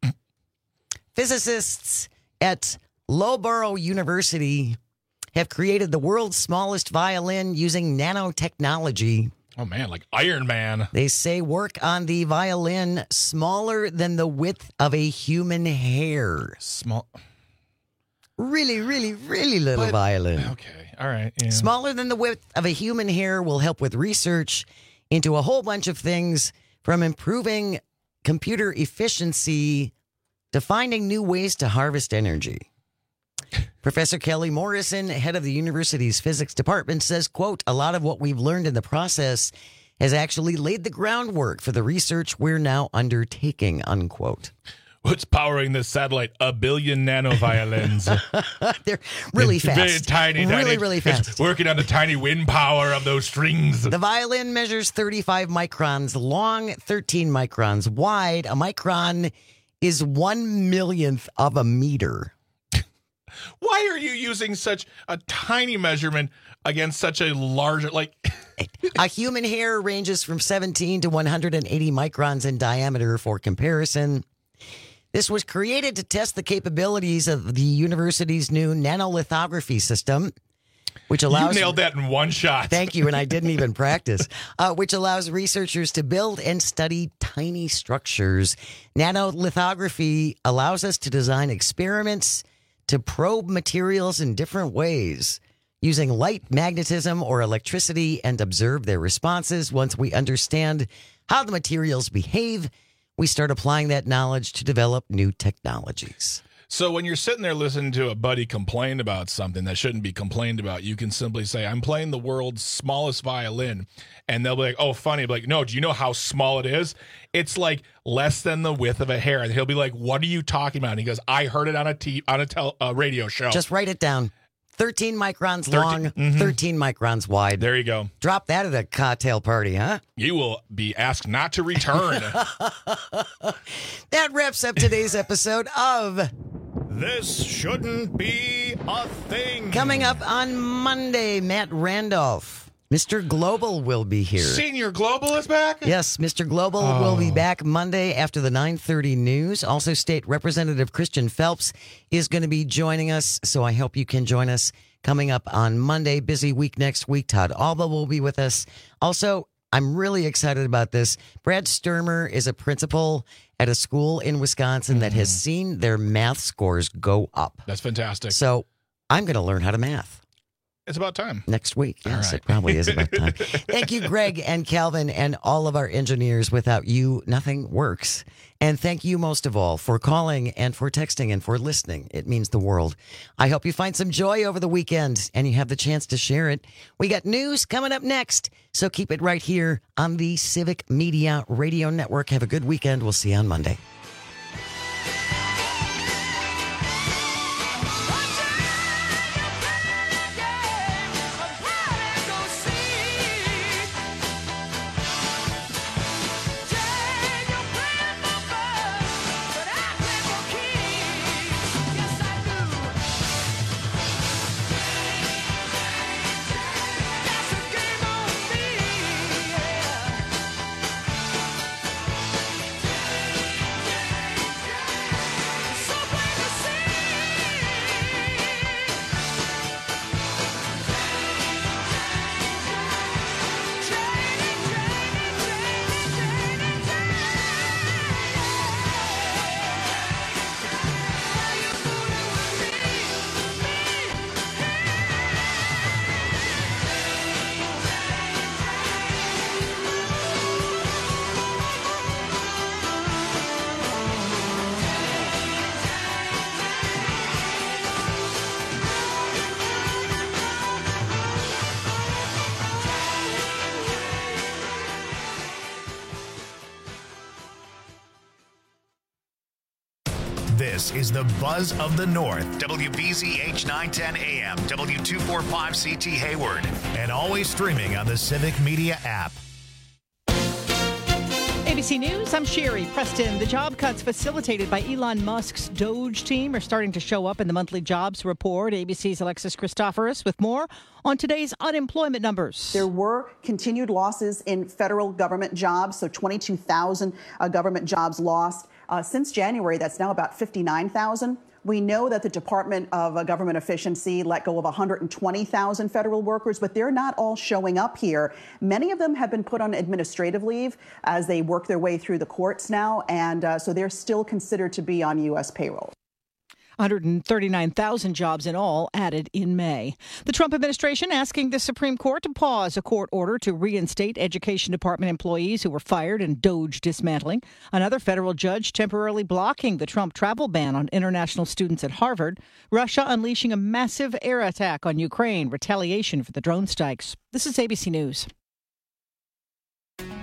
S13: Physicists at Loughborough University have created the world's smallest violin using nanotechnology.
S14: Oh, man, like Iron Man.
S13: They say work on the violin smaller than the width of a human hair.
S14: Small.
S13: Really, really, really little violin.
S14: Okay, all right. Yeah.
S13: Smaller than the width of a human hair will help with research into a whole bunch of things, from improving computer efficiency to finding new ways to harvest energy. Professor Kelly Morrison, head of the university's physics department, says, quote, a lot of what we've learned in the process has actually laid the groundwork for the research we're now undertaking, unquote.
S14: What's powering this satellite? 1 billion nanoviolins.
S13: They're really fast.
S14: Very tiny.
S13: Really fast.
S14: It's working on the tiny wind power of those strings.
S13: The violin measures 35 microns long, 13 microns wide. A micron is 1/1,000,000th of a meter.
S14: Why are you using such a tiny measurement against such a large, like...
S13: A human hair ranges from 17 to 180 microns in diameter for comparison. This was created to test the capabilities of the university's new nanolithography system, which allows...
S14: You nailed that in one shot.
S13: Thank you, and I didn't even practice. Which allows researchers to build and study tiny structures. Nanolithography allows us to design experiments to probe materials in different ways, using light, magnetism, or electricity, and observe their responses. Once we understand how the materials behave, we start applying that knowledge to develop new technologies.
S14: So when you're sitting there listening to a buddy complain about something that shouldn't be complained about, you can simply say, I'm playing the world's smallest violin. And they'll be like, oh, funny. I'll be like, no, do you know how small it is? It's like less than the width of a hair. And he'll be like, what are you talking about? And he goes, I heard it on a radio show.
S13: Just write it down. 13 microns long, 13 microns wide.
S14: There you go.
S13: Drop that at a cocktail party, huh?
S14: You will be asked not to return.
S13: That wraps up today's episode of
S1: This Shouldn't Be a Thing.
S13: Coming up on Monday, Matt Randolph. Mr. Global will be here.
S14: Senior Global is back?
S13: Yes, Mr. Global will be back Monday after the 9:30 news. Also, State Representative Christian Phelps is going to be joining us, so I hope you can join us coming up on Monday. Busy week next week. Todd Alba will be with us. Also, I'm really excited about this. Brad Sturmer is a principal at a school in Wisconsin that has seen their math scores go up.
S14: That's fantastic.
S13: So I'm going to learn how to math.
S14: It's about time.
S13: Next week. Yes,
S14: right.
S13: it probably is about time. Thank you, Greg and Calvin, and all of our engineers. Without you, nothing works. And thank you most of all for calling and for texting and for listening. It means the world. I hope you find some joy over the weekend and you have the chance to share it. We got news coming up next, so keep it right here on the Civic Media Radio Network. Have a good weekend. We'll see you on Monday.
S1: This is the Buzz of the North. WBZH 910 AM, W245CT Hayward, and always streaming on the Civic Media app.
S18: ABC News, I'm Sherry Preston. The job cuts facilitated by Elon Musk's Doge team are starting to show up in the monthly jobs report. ABC's Alexis Christoforous with more on today's unemployment numbers.
S19: There were continued losses in federal government jobs, so 22,000 government jobs lost. Since January, that's now about 59,000. We know that the Department of Government Efficiency let go of 120,000 federal workers, but they're not all showing up here. Many of them have been put on administrative leave as they work their way through the courts now, and so they're still considered to be on U.S. payroll.
S18: 139,000 jobs in all added in May. The Trump administration asking the Supreme Court to pause a court order to reinstate Education Department employees who were fired in Doge dismantling. Another federal judge temporarily blocking the Trump travel ban on international students at Harvard. Russia unleashing a massive air attack on Ukraine, retaliation for the drone strikes. This is ABC News.